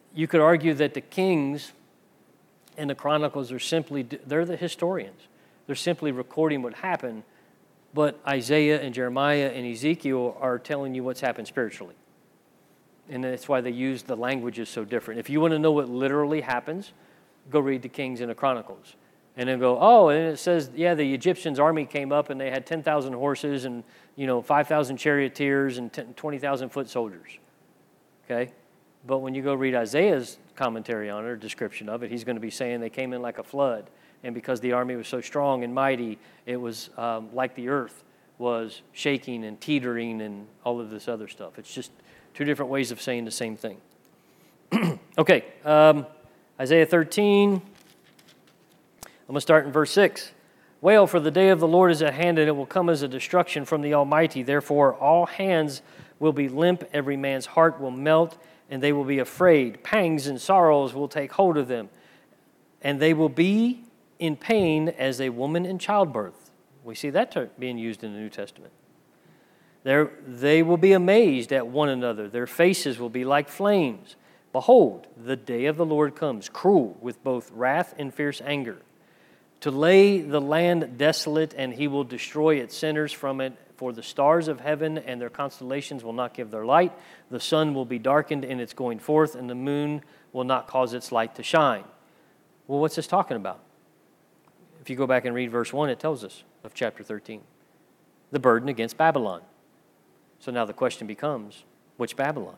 you could argue that the kings and the chronicles they're the historians. They're simply recording what happened, but Isaiah and Jeremiah and Ezekiel are telling you what's happened spiritually. And that's why they use the languages so different. If you want to know what literally happens, go read the Kings and the Chronicles. And then go, oh, and it says, yeah, the Egyptians' army came up and they had 10,000 horses and, 5,000 charioteers and 20,000 foot soldiers. Okay? But when you go read Isaiah's commentary on it, or description of it, he's going to be saying they came in like a flood. And because the army was so strong and mighty, it was like the earth was shaking and teetering and all of this other stuff. It's just two different ways of saying the same thing. Okay, Isaiah 13. I'm going to start in verse 6. Wail, for the day of the Lord is at hand, and it will come as a destruction from the Almighty. Therefore, all hands will be limp, every man's heart will melt, and they will be afraid. Pangs and sorrows will take hold of them, and they will be in pain as a woman in childbirth. We see that term being used in the New Testament. They will be amazed at one another. Their faces will be like flames. Behold, the day of the Lord comes, cruel with both wrath and fierce anger, to lay the land desolate, and he will destroy its sinners from it. For the stars of heaven and their constellations will not give their light. The sun will be darkened in its going forth, and the moon will not cause its light to shine. Well, what's this talking about? If you go back and read verse 1, it tells us of chapter 13. The burden against Babylon. So now the question becomes, which Babylon?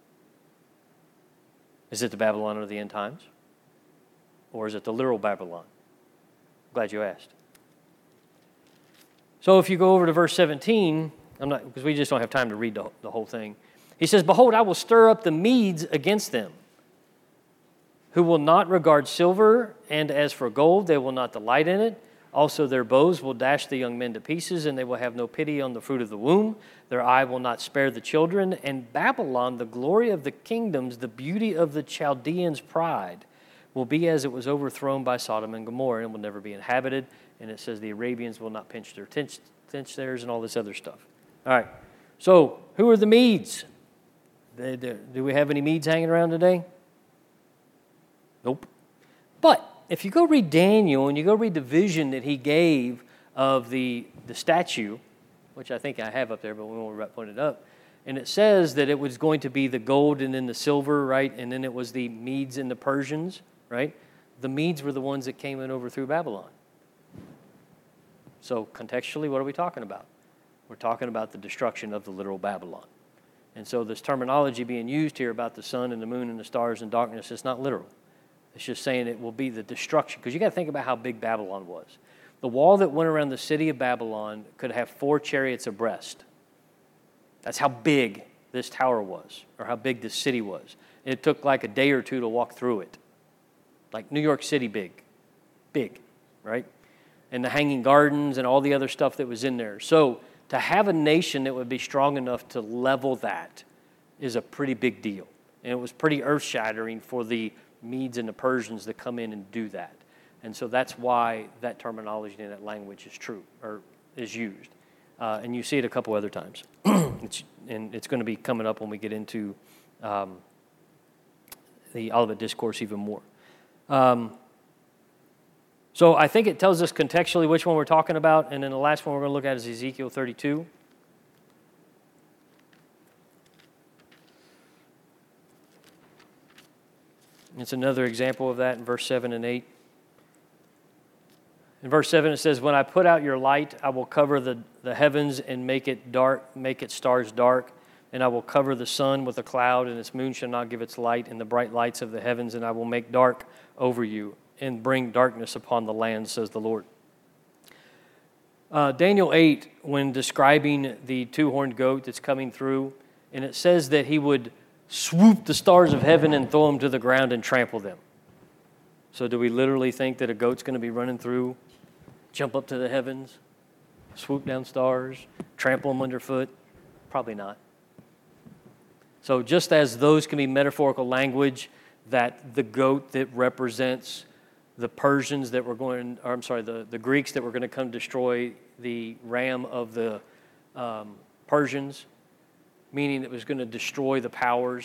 Is it the Babylon of the end times? Or is it the literal Babylon? Glad you asked. So if you go over to verse 17, because we just don't have time to read the whole thing. He says, behold, I will stir up the Medes against them, who will not regard silver, and as for gold, they will not delight in it. Also their bows will dash the young men to pieces, and they will have no pity on the fruit of the womb. Their eye will not spare the children. And Babylon, the glory of the kingdoms, the beauty of the Chaldeans' pride, will be as it was overthrown by Sodom and Gomorrah, and will never be inhabited. And it says the Arabians will not pinch theirs, and all this other stuff. All right, so who are the Medes? Do we have any Medes hanging around today? Nope. But if you go read Daniel and you go read the vision that he gave of the statue, which I think I have up there, but we won't put it up, and it says that it was going to be the gold and then the silver, right? And then it was the Medes and the Persians, right? The Medes were the ones that came and overthrew Babylon. So contextually, what are we talking about? We're talking about the destruction of the literal Babylon. And so this terminology being used here about the sun and the moon and the stars and darkness, it's not literal. It's just saying it will be the destruction. Because you got to think about how big Babylon was. The wall that went around the city of Babylon could have 4 chariots abreast. That's how big this tower was, or how big this city was. And it took like a day or two to walk through it. Like New York City big, right? And the Hanging Gardens and all the other stuff that was in there. So to have a nation that would be strong enough to level that is a pretty big deal. And it was pretty earth-shattering for the Medes and the Persians that come in and do that. And so that's why that terminology and that language is true, or is used. And you see it a couple other times. It's going to be coming up when we get into the Olivet Discourse even more. So I think it tells us contextually which one we're talking about, and then the last one we're going to look at is Ezekiel 32. It's another example of that in verse 7 and 8. In verse 7 it says, when I put out your light, I will cover the heavens and make it dark, make its stars dark, and I will cover the sun with a cloud, and its moon shall not give its light, and the bright lights of the heavens, and I will make dark over you, and bring darkness upon the land, says the Lord. Daniel 8, when describing the 2-horned goat that's coming through, and it says that he would swoop the stars of heaven and throw them to the ground and trample them. So do we literally think that a goat's going to be running through, jump up to the heavens, swoop down stars, trample them underfoot? Probably not. So just as those can be metaphorical language, that the goat that represents the Persians that were going, or I'm sorry, the Greeks that were going to come destroy the ram of the Persians, meaning it was going to destroy the powers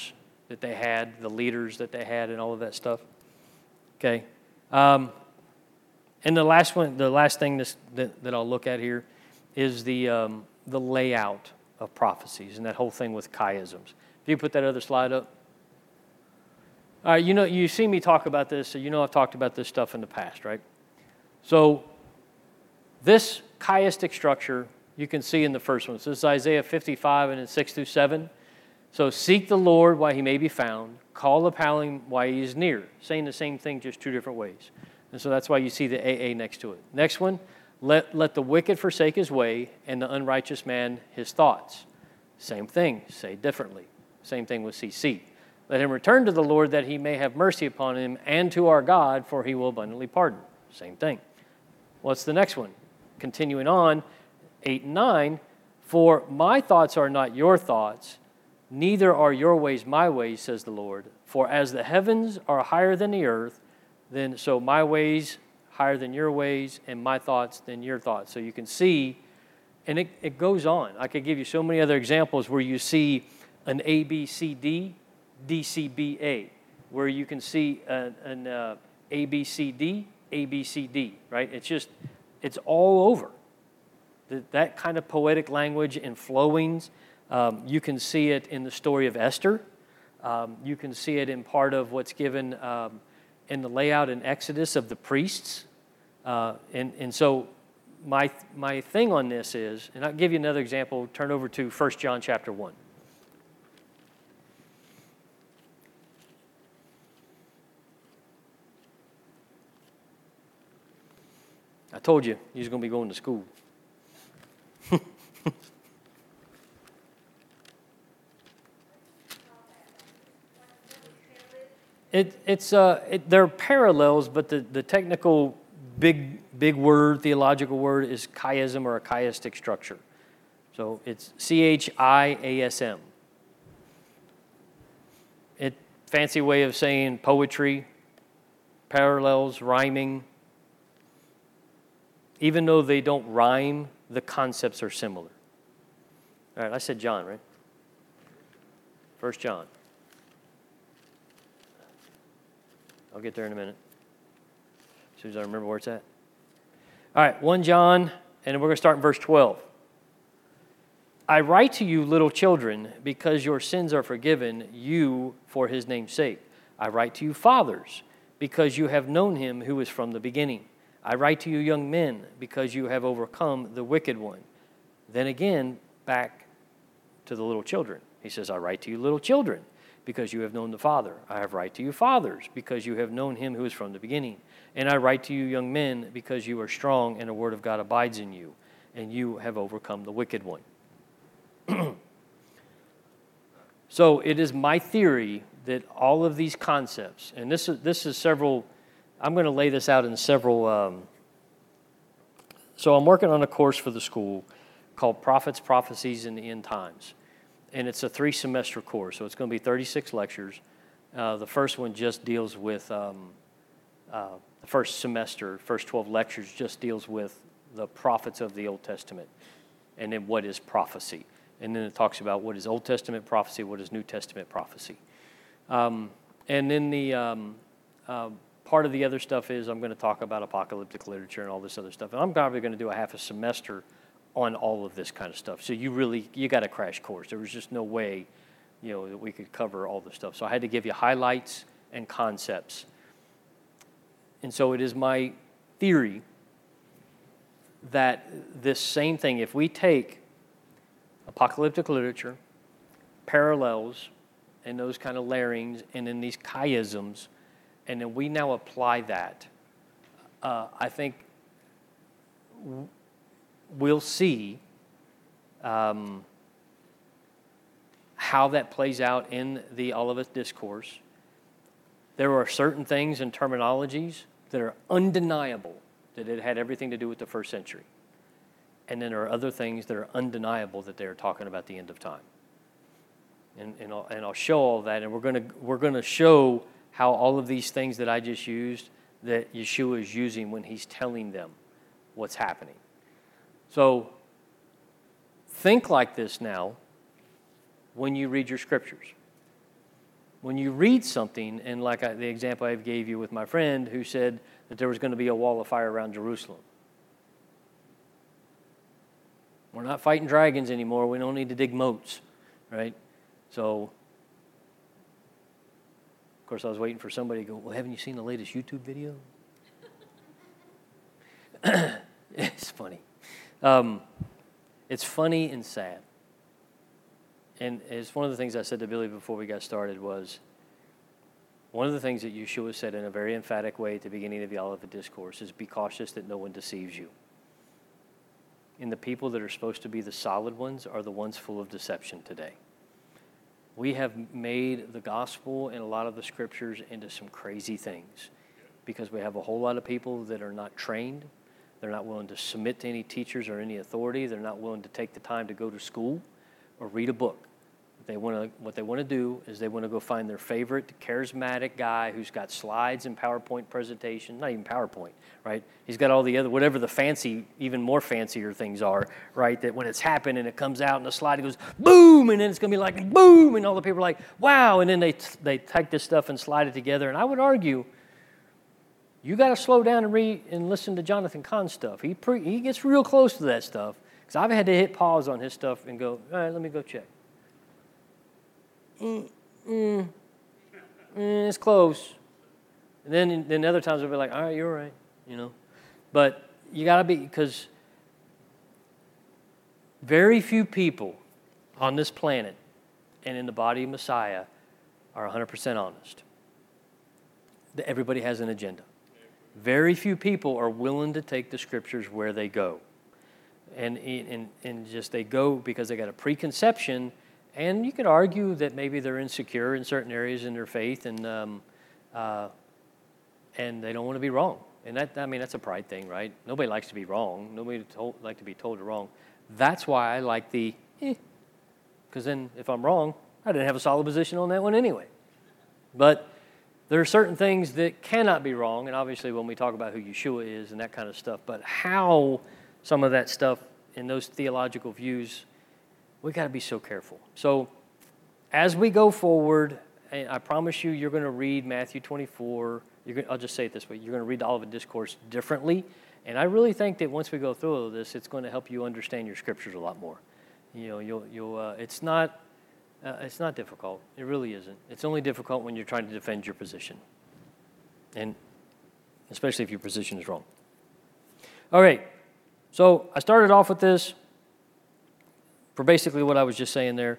that they had, the leaders that they had, and all of that stuff. Okay. And the last thing that I'll look at here is the layout of prophecies and that whole thing with chiasms. If you put that other slide up. All right, you see me talk about this, so I've talked about this stuff in the past, right? So this chiastic structure you can see in the first one. So this is Isaiah 55 and it's 6 through 7. So seek the Lord while he may be found. Call upon him while he is near. Saying the same thing, just two different ways. And so that's why you see the AA next to it. Next one, let the wicked forsake his way and the unrighteous man his thoughts. Same thing, say differently. Same thing with CC. Let him return to the Lord that he may have mercy upon him, and to our God, for he will abundantly pardon. Same thing. What's the next one? Continuing on, 8 and 9, for my thoughts are not your thoughts, neither are your ways my ways, says the Lord. For as the heavens are higher than the earth, then so my ways higher than your ways, and my thoughts than your thoughts. So you can see, and it goes on. I could give you so many other examples where you see an ABCD, DCBA, where you can see an ABCD, ABCD, right? It's all over. That kind of poetic language and flowings. You can see it in the story of Esther. You can see it in part of what's given in the layout in Exodus of the priests. And so my thing on this is, and I'll give you another example, turn over to 1 John chapter 1. I told you was going to be going to school. There are parallels, but the technical big word, theological word is chiasm or a chiastic structure. So it's CHIASM. Fancy way of saying poetry, parallels, rhyming. Even though they don't rhyme, the concepts are similar. All right, I said John, right? 1 John. I'll get there in a minute, as soon as I remember where it's at. All right, 1 John, and we're going to start in verse 12. I write to you, little children, because your sins are forgiven you for his name's sake. I write to you, fathers, because you have known him who is from the beginning. I write to you, young men, because you have overcome the wicked one. Then again, back to the little children. He says, I write to you, little children, because you have known the Father. I have write to you, fathers, because you have known him who is from the beginning. And I write to you, young men, because you are strong and the word of God abides in you, and you have overcome the wicked one. So it is my theory that all of these concepts, and this is several, I'm going to lay this out in several, so I'm working on a course for the school called Prophets, Prophecies, and the End Times. And it's a 3-semester course, so it's going to be 36 lectures. The first one just deals with, the first semester, first 12 lectures just deals with the prophets of the Old Testament, and then what is prophecy. And then it talks about what is Old Testament prophecy, what is New Testament prophecy. And then the part of the other stuff is I'm going to talk about apocalyptic literature and all this other stuff. And I'm probably going to do a half a semester on all of this kind of stuff. So you got a crash course. There was just no way, that we could cover all the stuff. So I had to give you highlights and concepts. And so it is my theory that this same thing, if we take apocalyptic literature, parallels, and those kind of layerings, and then these chiasms, and then we now apply that, I think we'll see how that plays out in the Olivet Discourse. There are certain things and terminologies that are undeniable that it had everything to do with the first century. And then there are other things that are undeniable that they're talking about the end of time. And I'll show all that, and we're gonna show how all of these things that I just used that Yeshua is using when he's telling them what's happening. So think like this now when you read your scriptures. when you read something, and like the example I gave you with my friend who said that there was going to be a wall of fire around Jerusalem. We're not fighting dragons anymore. We don't need to dig moats, right? So, of course, I was waiting for somebody to go, well, haven't you seen the latest YouTube video? It's funny. It's funny and sad. And it's one of the things I said to Billy before we got started was, one of the things that Yeshua said in a very emphatic way at the beginning of the Olivet Discourse is, be cautious that no one deceives you. And the people that are supposed to be the solid ones are the ones full of deception today. We have made the gospel and a lot of the scriptures into some crazy things because we have a whole lot of people that are not trained. They're not willing to submit to any teachers or any authority. They're not willing to take the time to go to school or read a book. What they want to do is they want to go find their favorite charismatic guy who's got slides and PowerPoint presentation, not even PowerPoint, right? He's got all the other, whatever the fancy, even more fancier things are, right? That when it's happened and it comes out and the slide, it goes boom, and then it's going to be like boom, and all the people are like, wow, and then they take this stuff and slide it together. And I would argue, you got to slow down and read and listen to Jonathan Cahn's stuff. He gets real close to that stuff, because I've had to hit pause on his stuff and go, all right, let me go check. It's close. And then other times I'll be like, all right, you're right, you know. But you got to be, because very few people on this planet and in the body of Messiah are 100% honest. Everybody has an agenda. Very few people are willing to take the scriptures where they go. And just they go because they got a preconception. And you could argue that maybe they're insecure in certain areas in their faith, and they don't want to be wrong. And that's a pride thing, right? Nobody likes to be wrong. Nobody like to be told they're wrong. That's why I like because then if I'm wrong, I didn't have a solid position on that one anyway. But there are certain things that cannot be wrong, and obviously when we talk about who Yeshua is and that kind of stuff, but how some of that stuff in those theological views, we got to be so careful. So as we go forward, I promise you, you're going to read Matthew 24. I'll just say it this way. You're going to read the Olivet Discourse differently. And I really think that once we go through all of this, it's going to help you understand your scriptures a lot more. You know, it's not difficult. It really isn't. It's only difficult when you're trying to defend your position. And especially if your position is wrong. All right. So I started off with this for basically what I was just saying there.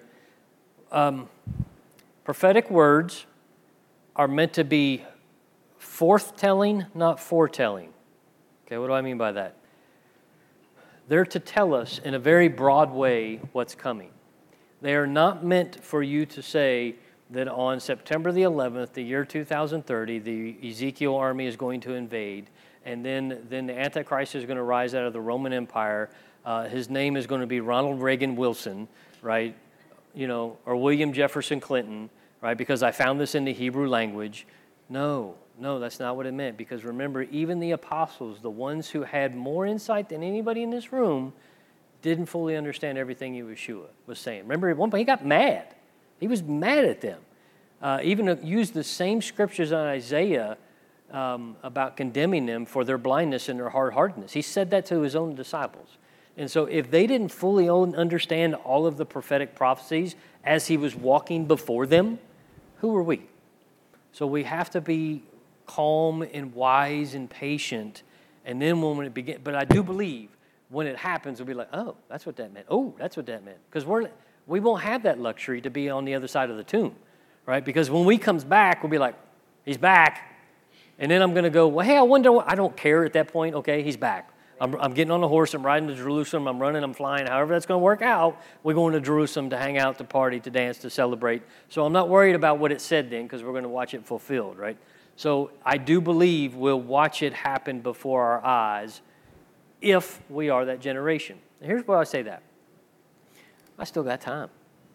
Prophetic words are meant to be forthtelling, not foretelling. Okay, what do I mean by that? They're to tell us in a very broad way what's coming. They are not meant for you to say that on September the 11th, the year 2030, the Ezekiel army is going to invade, and then the Antichrist is going to rise out of the Roman Empire. His name is going to be Ronald Reagan Wilson, right? You know, or William Jefferson Clinton, right? Because I found this in the Hebrew language. No, that's not what it meant. Because remember, even the apostles, the ones who had more insight than anybody in this room, didn't fully understand everything Yeshua was saying. Remember, at one point he got mad. He was mad at them. Even used the same scriptures on Isaiah about condemning them for their blindness and their hard-heartedness. He said that to his own disciples. And so if they didn't fully understand all of the prophetic prophecies as he was walking before them, who are we? So we have to be calm and wise and patient. And then when it begins, but I do believe when it happens, we'll be like, oh, that's what that meant. Oh, that's what that meant. Because we won't have that luxury to be on the other side of the tomb, right? Because when he comes back, we'll be like, he's back. And then I'm going to go, well, hey, I wonder I don't care at that point. Okay, he's back. I'm getting on a horse. I'm riding to Jerusalem. I'm running. I'm flying. However that's going to work out, we're going to Jerusalem to hang out, to party, to dance, to celebrate. So I'm not worried about what it said then because we're going to watch it fulfilled, right? So I do believe we'll watch it happen before our eyes if we are that generation. And here's why I say that. I still got time.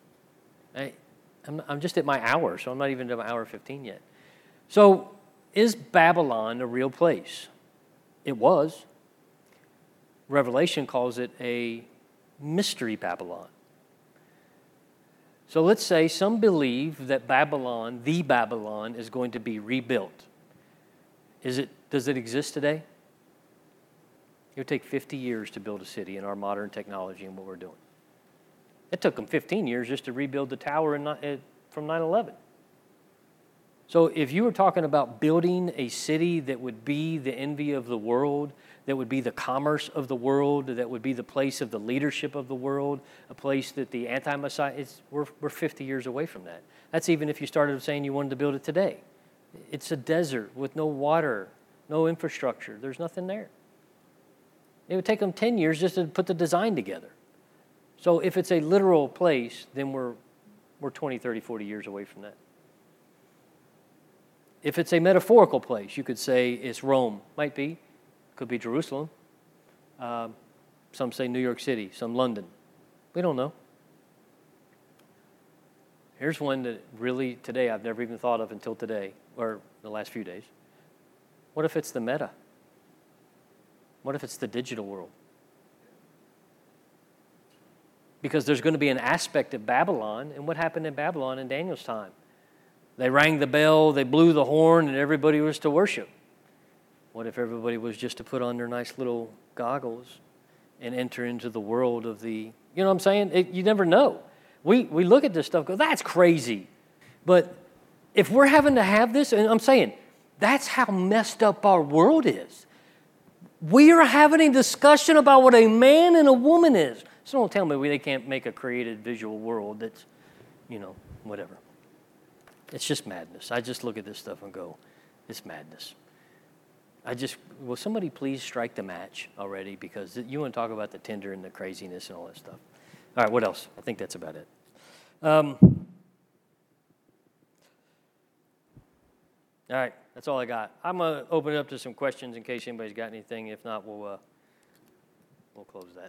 I'm just at my hour, so I'm not even at my hour 15 yet. So is Babylon a real place? It was. Revelation calls it a mystery Babylon. So let's say some believe that Babylon, the Babylon, is going to be rebuilt. Does it exist today? It would take 50 years to build a city in our modern technology and what we're doing. It took them 15 years just to rebuild the tower from 9/11. So if you were talking about building a city that would be the envy of the world, that would be the commerce of the world, that would be the place of the leadership of the world, a place that the anti-Messiah, we're 50 years away from that. That's even if you started saying you wanted to build it today. It's a desert with no water, no infrastructure. There's nothing there. It would take them 10 years just to put the design together. So if it's a literal place, then we're 20, 30, 40 years away from that. If it's a metaphorical place, you could say it's Rome. Might be. Could be Jerusalem. Some say New York City, some London. We don't know. Here's one that really today I've never even thought of until today, or the last few days. What if it's the meta? What if it's the digital world? Because there's going to be an aspect of Babylon, and what happened in Babylon in Daniel's time? They rang the bell, they blew the horn, and everybody was to worship. What if everybody was just to put on their nice little goggles and enter into the world of the, you know what I'm saying? You never know. We look at this stuff and go, that's crazy. But if we're having to have this, and I'm saying, that's how messed up our world is. We are having a discussion about what a man and a woman is. So don't tell me they can't make a created visual world that's, whatever. It's just madness. I just look at this stuff and go, it's madness. Will somebody please strike the match already? Because you want to talk about the Tinder and the craziness and all that stuff. All right, what else? I think that's about it. All right, that's all I got. I'm going to open it up to some questions in case anybody's got anything. If not, we'll close that.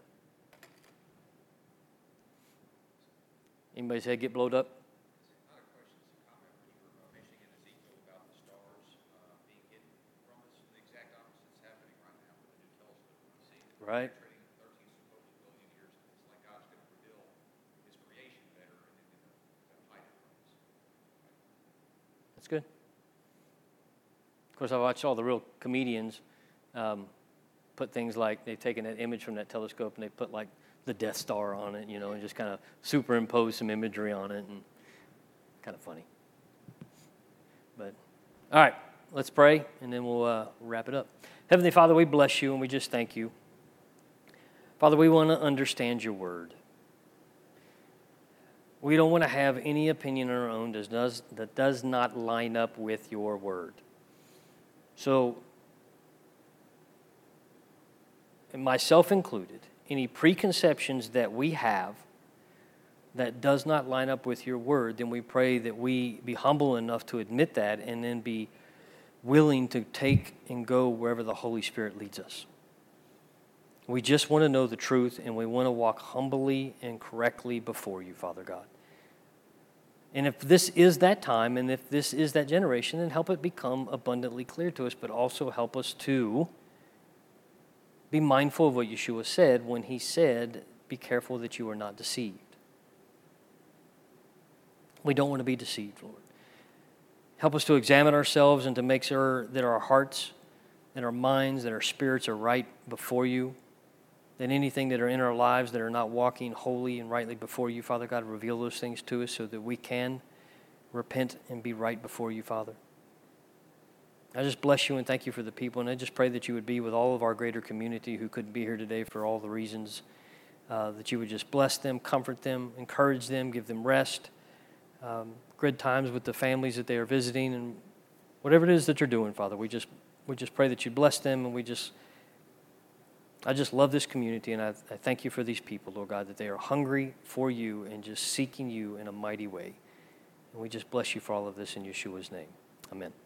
Anybody's head get blowed up? Not a question, it's a comment. You were mentioning in Ezekiel about the stars being hidden from us. The exact opposite is happening right now with the new telescope we see. Right. Trading 13 supposed billion years. It's like God's going to reveal His creation better and then going to hide it from us. That's good. Of course, I watched all the real comedians put things like they've taken that image from that telescope and they put like the Death Star on it, and just kind of superimpose some imagery on it, and kind of funny. But, all right, let's pray, and then we'll wrap it up. Heavenly Father, we bless you, and we just thank you. Father, we want to understand your word. We don't want to have any opinion on our own that does not line up with your word. So, and myself included, any preconceptions that we have that does not line up with your word, then we pray that we be humble enough to admit that and then be willing to take and go wherever the Holy Spirit leads us. We just want to know the truth, and we want to walk humbly and correctly before you, Father God. And if this is that time, and if this is that generation, then help it become abundantly clear to us, but also help us to be mindful of what Yeshua said when he said, be careful that you are not deceived. We don't want to be deceived, Lord. Help us to examine ourselves and to make sure that our hearts, that our minds, that our spirits are right before you, that anything that are in our lives that are not walking holy and rightly before you, Father God, reveal those things to us so that we can repent and be right before you, Father. I just bless you and thank you for the people, and I just pray that you would be with all of our greater community who couldn't be here today for all the reasons, that you would just bless them, comfort them, encourage them, give them rest, good times with the families that they are visiting, and whatever it is that you're doing, Father, we just pray that you bless them, and I just love this community, and I thank you for these people, Lord God, that they are hungry for you and just seeking you in a mighty way. And we just bless you for all of this in Yeshua's name. Amen.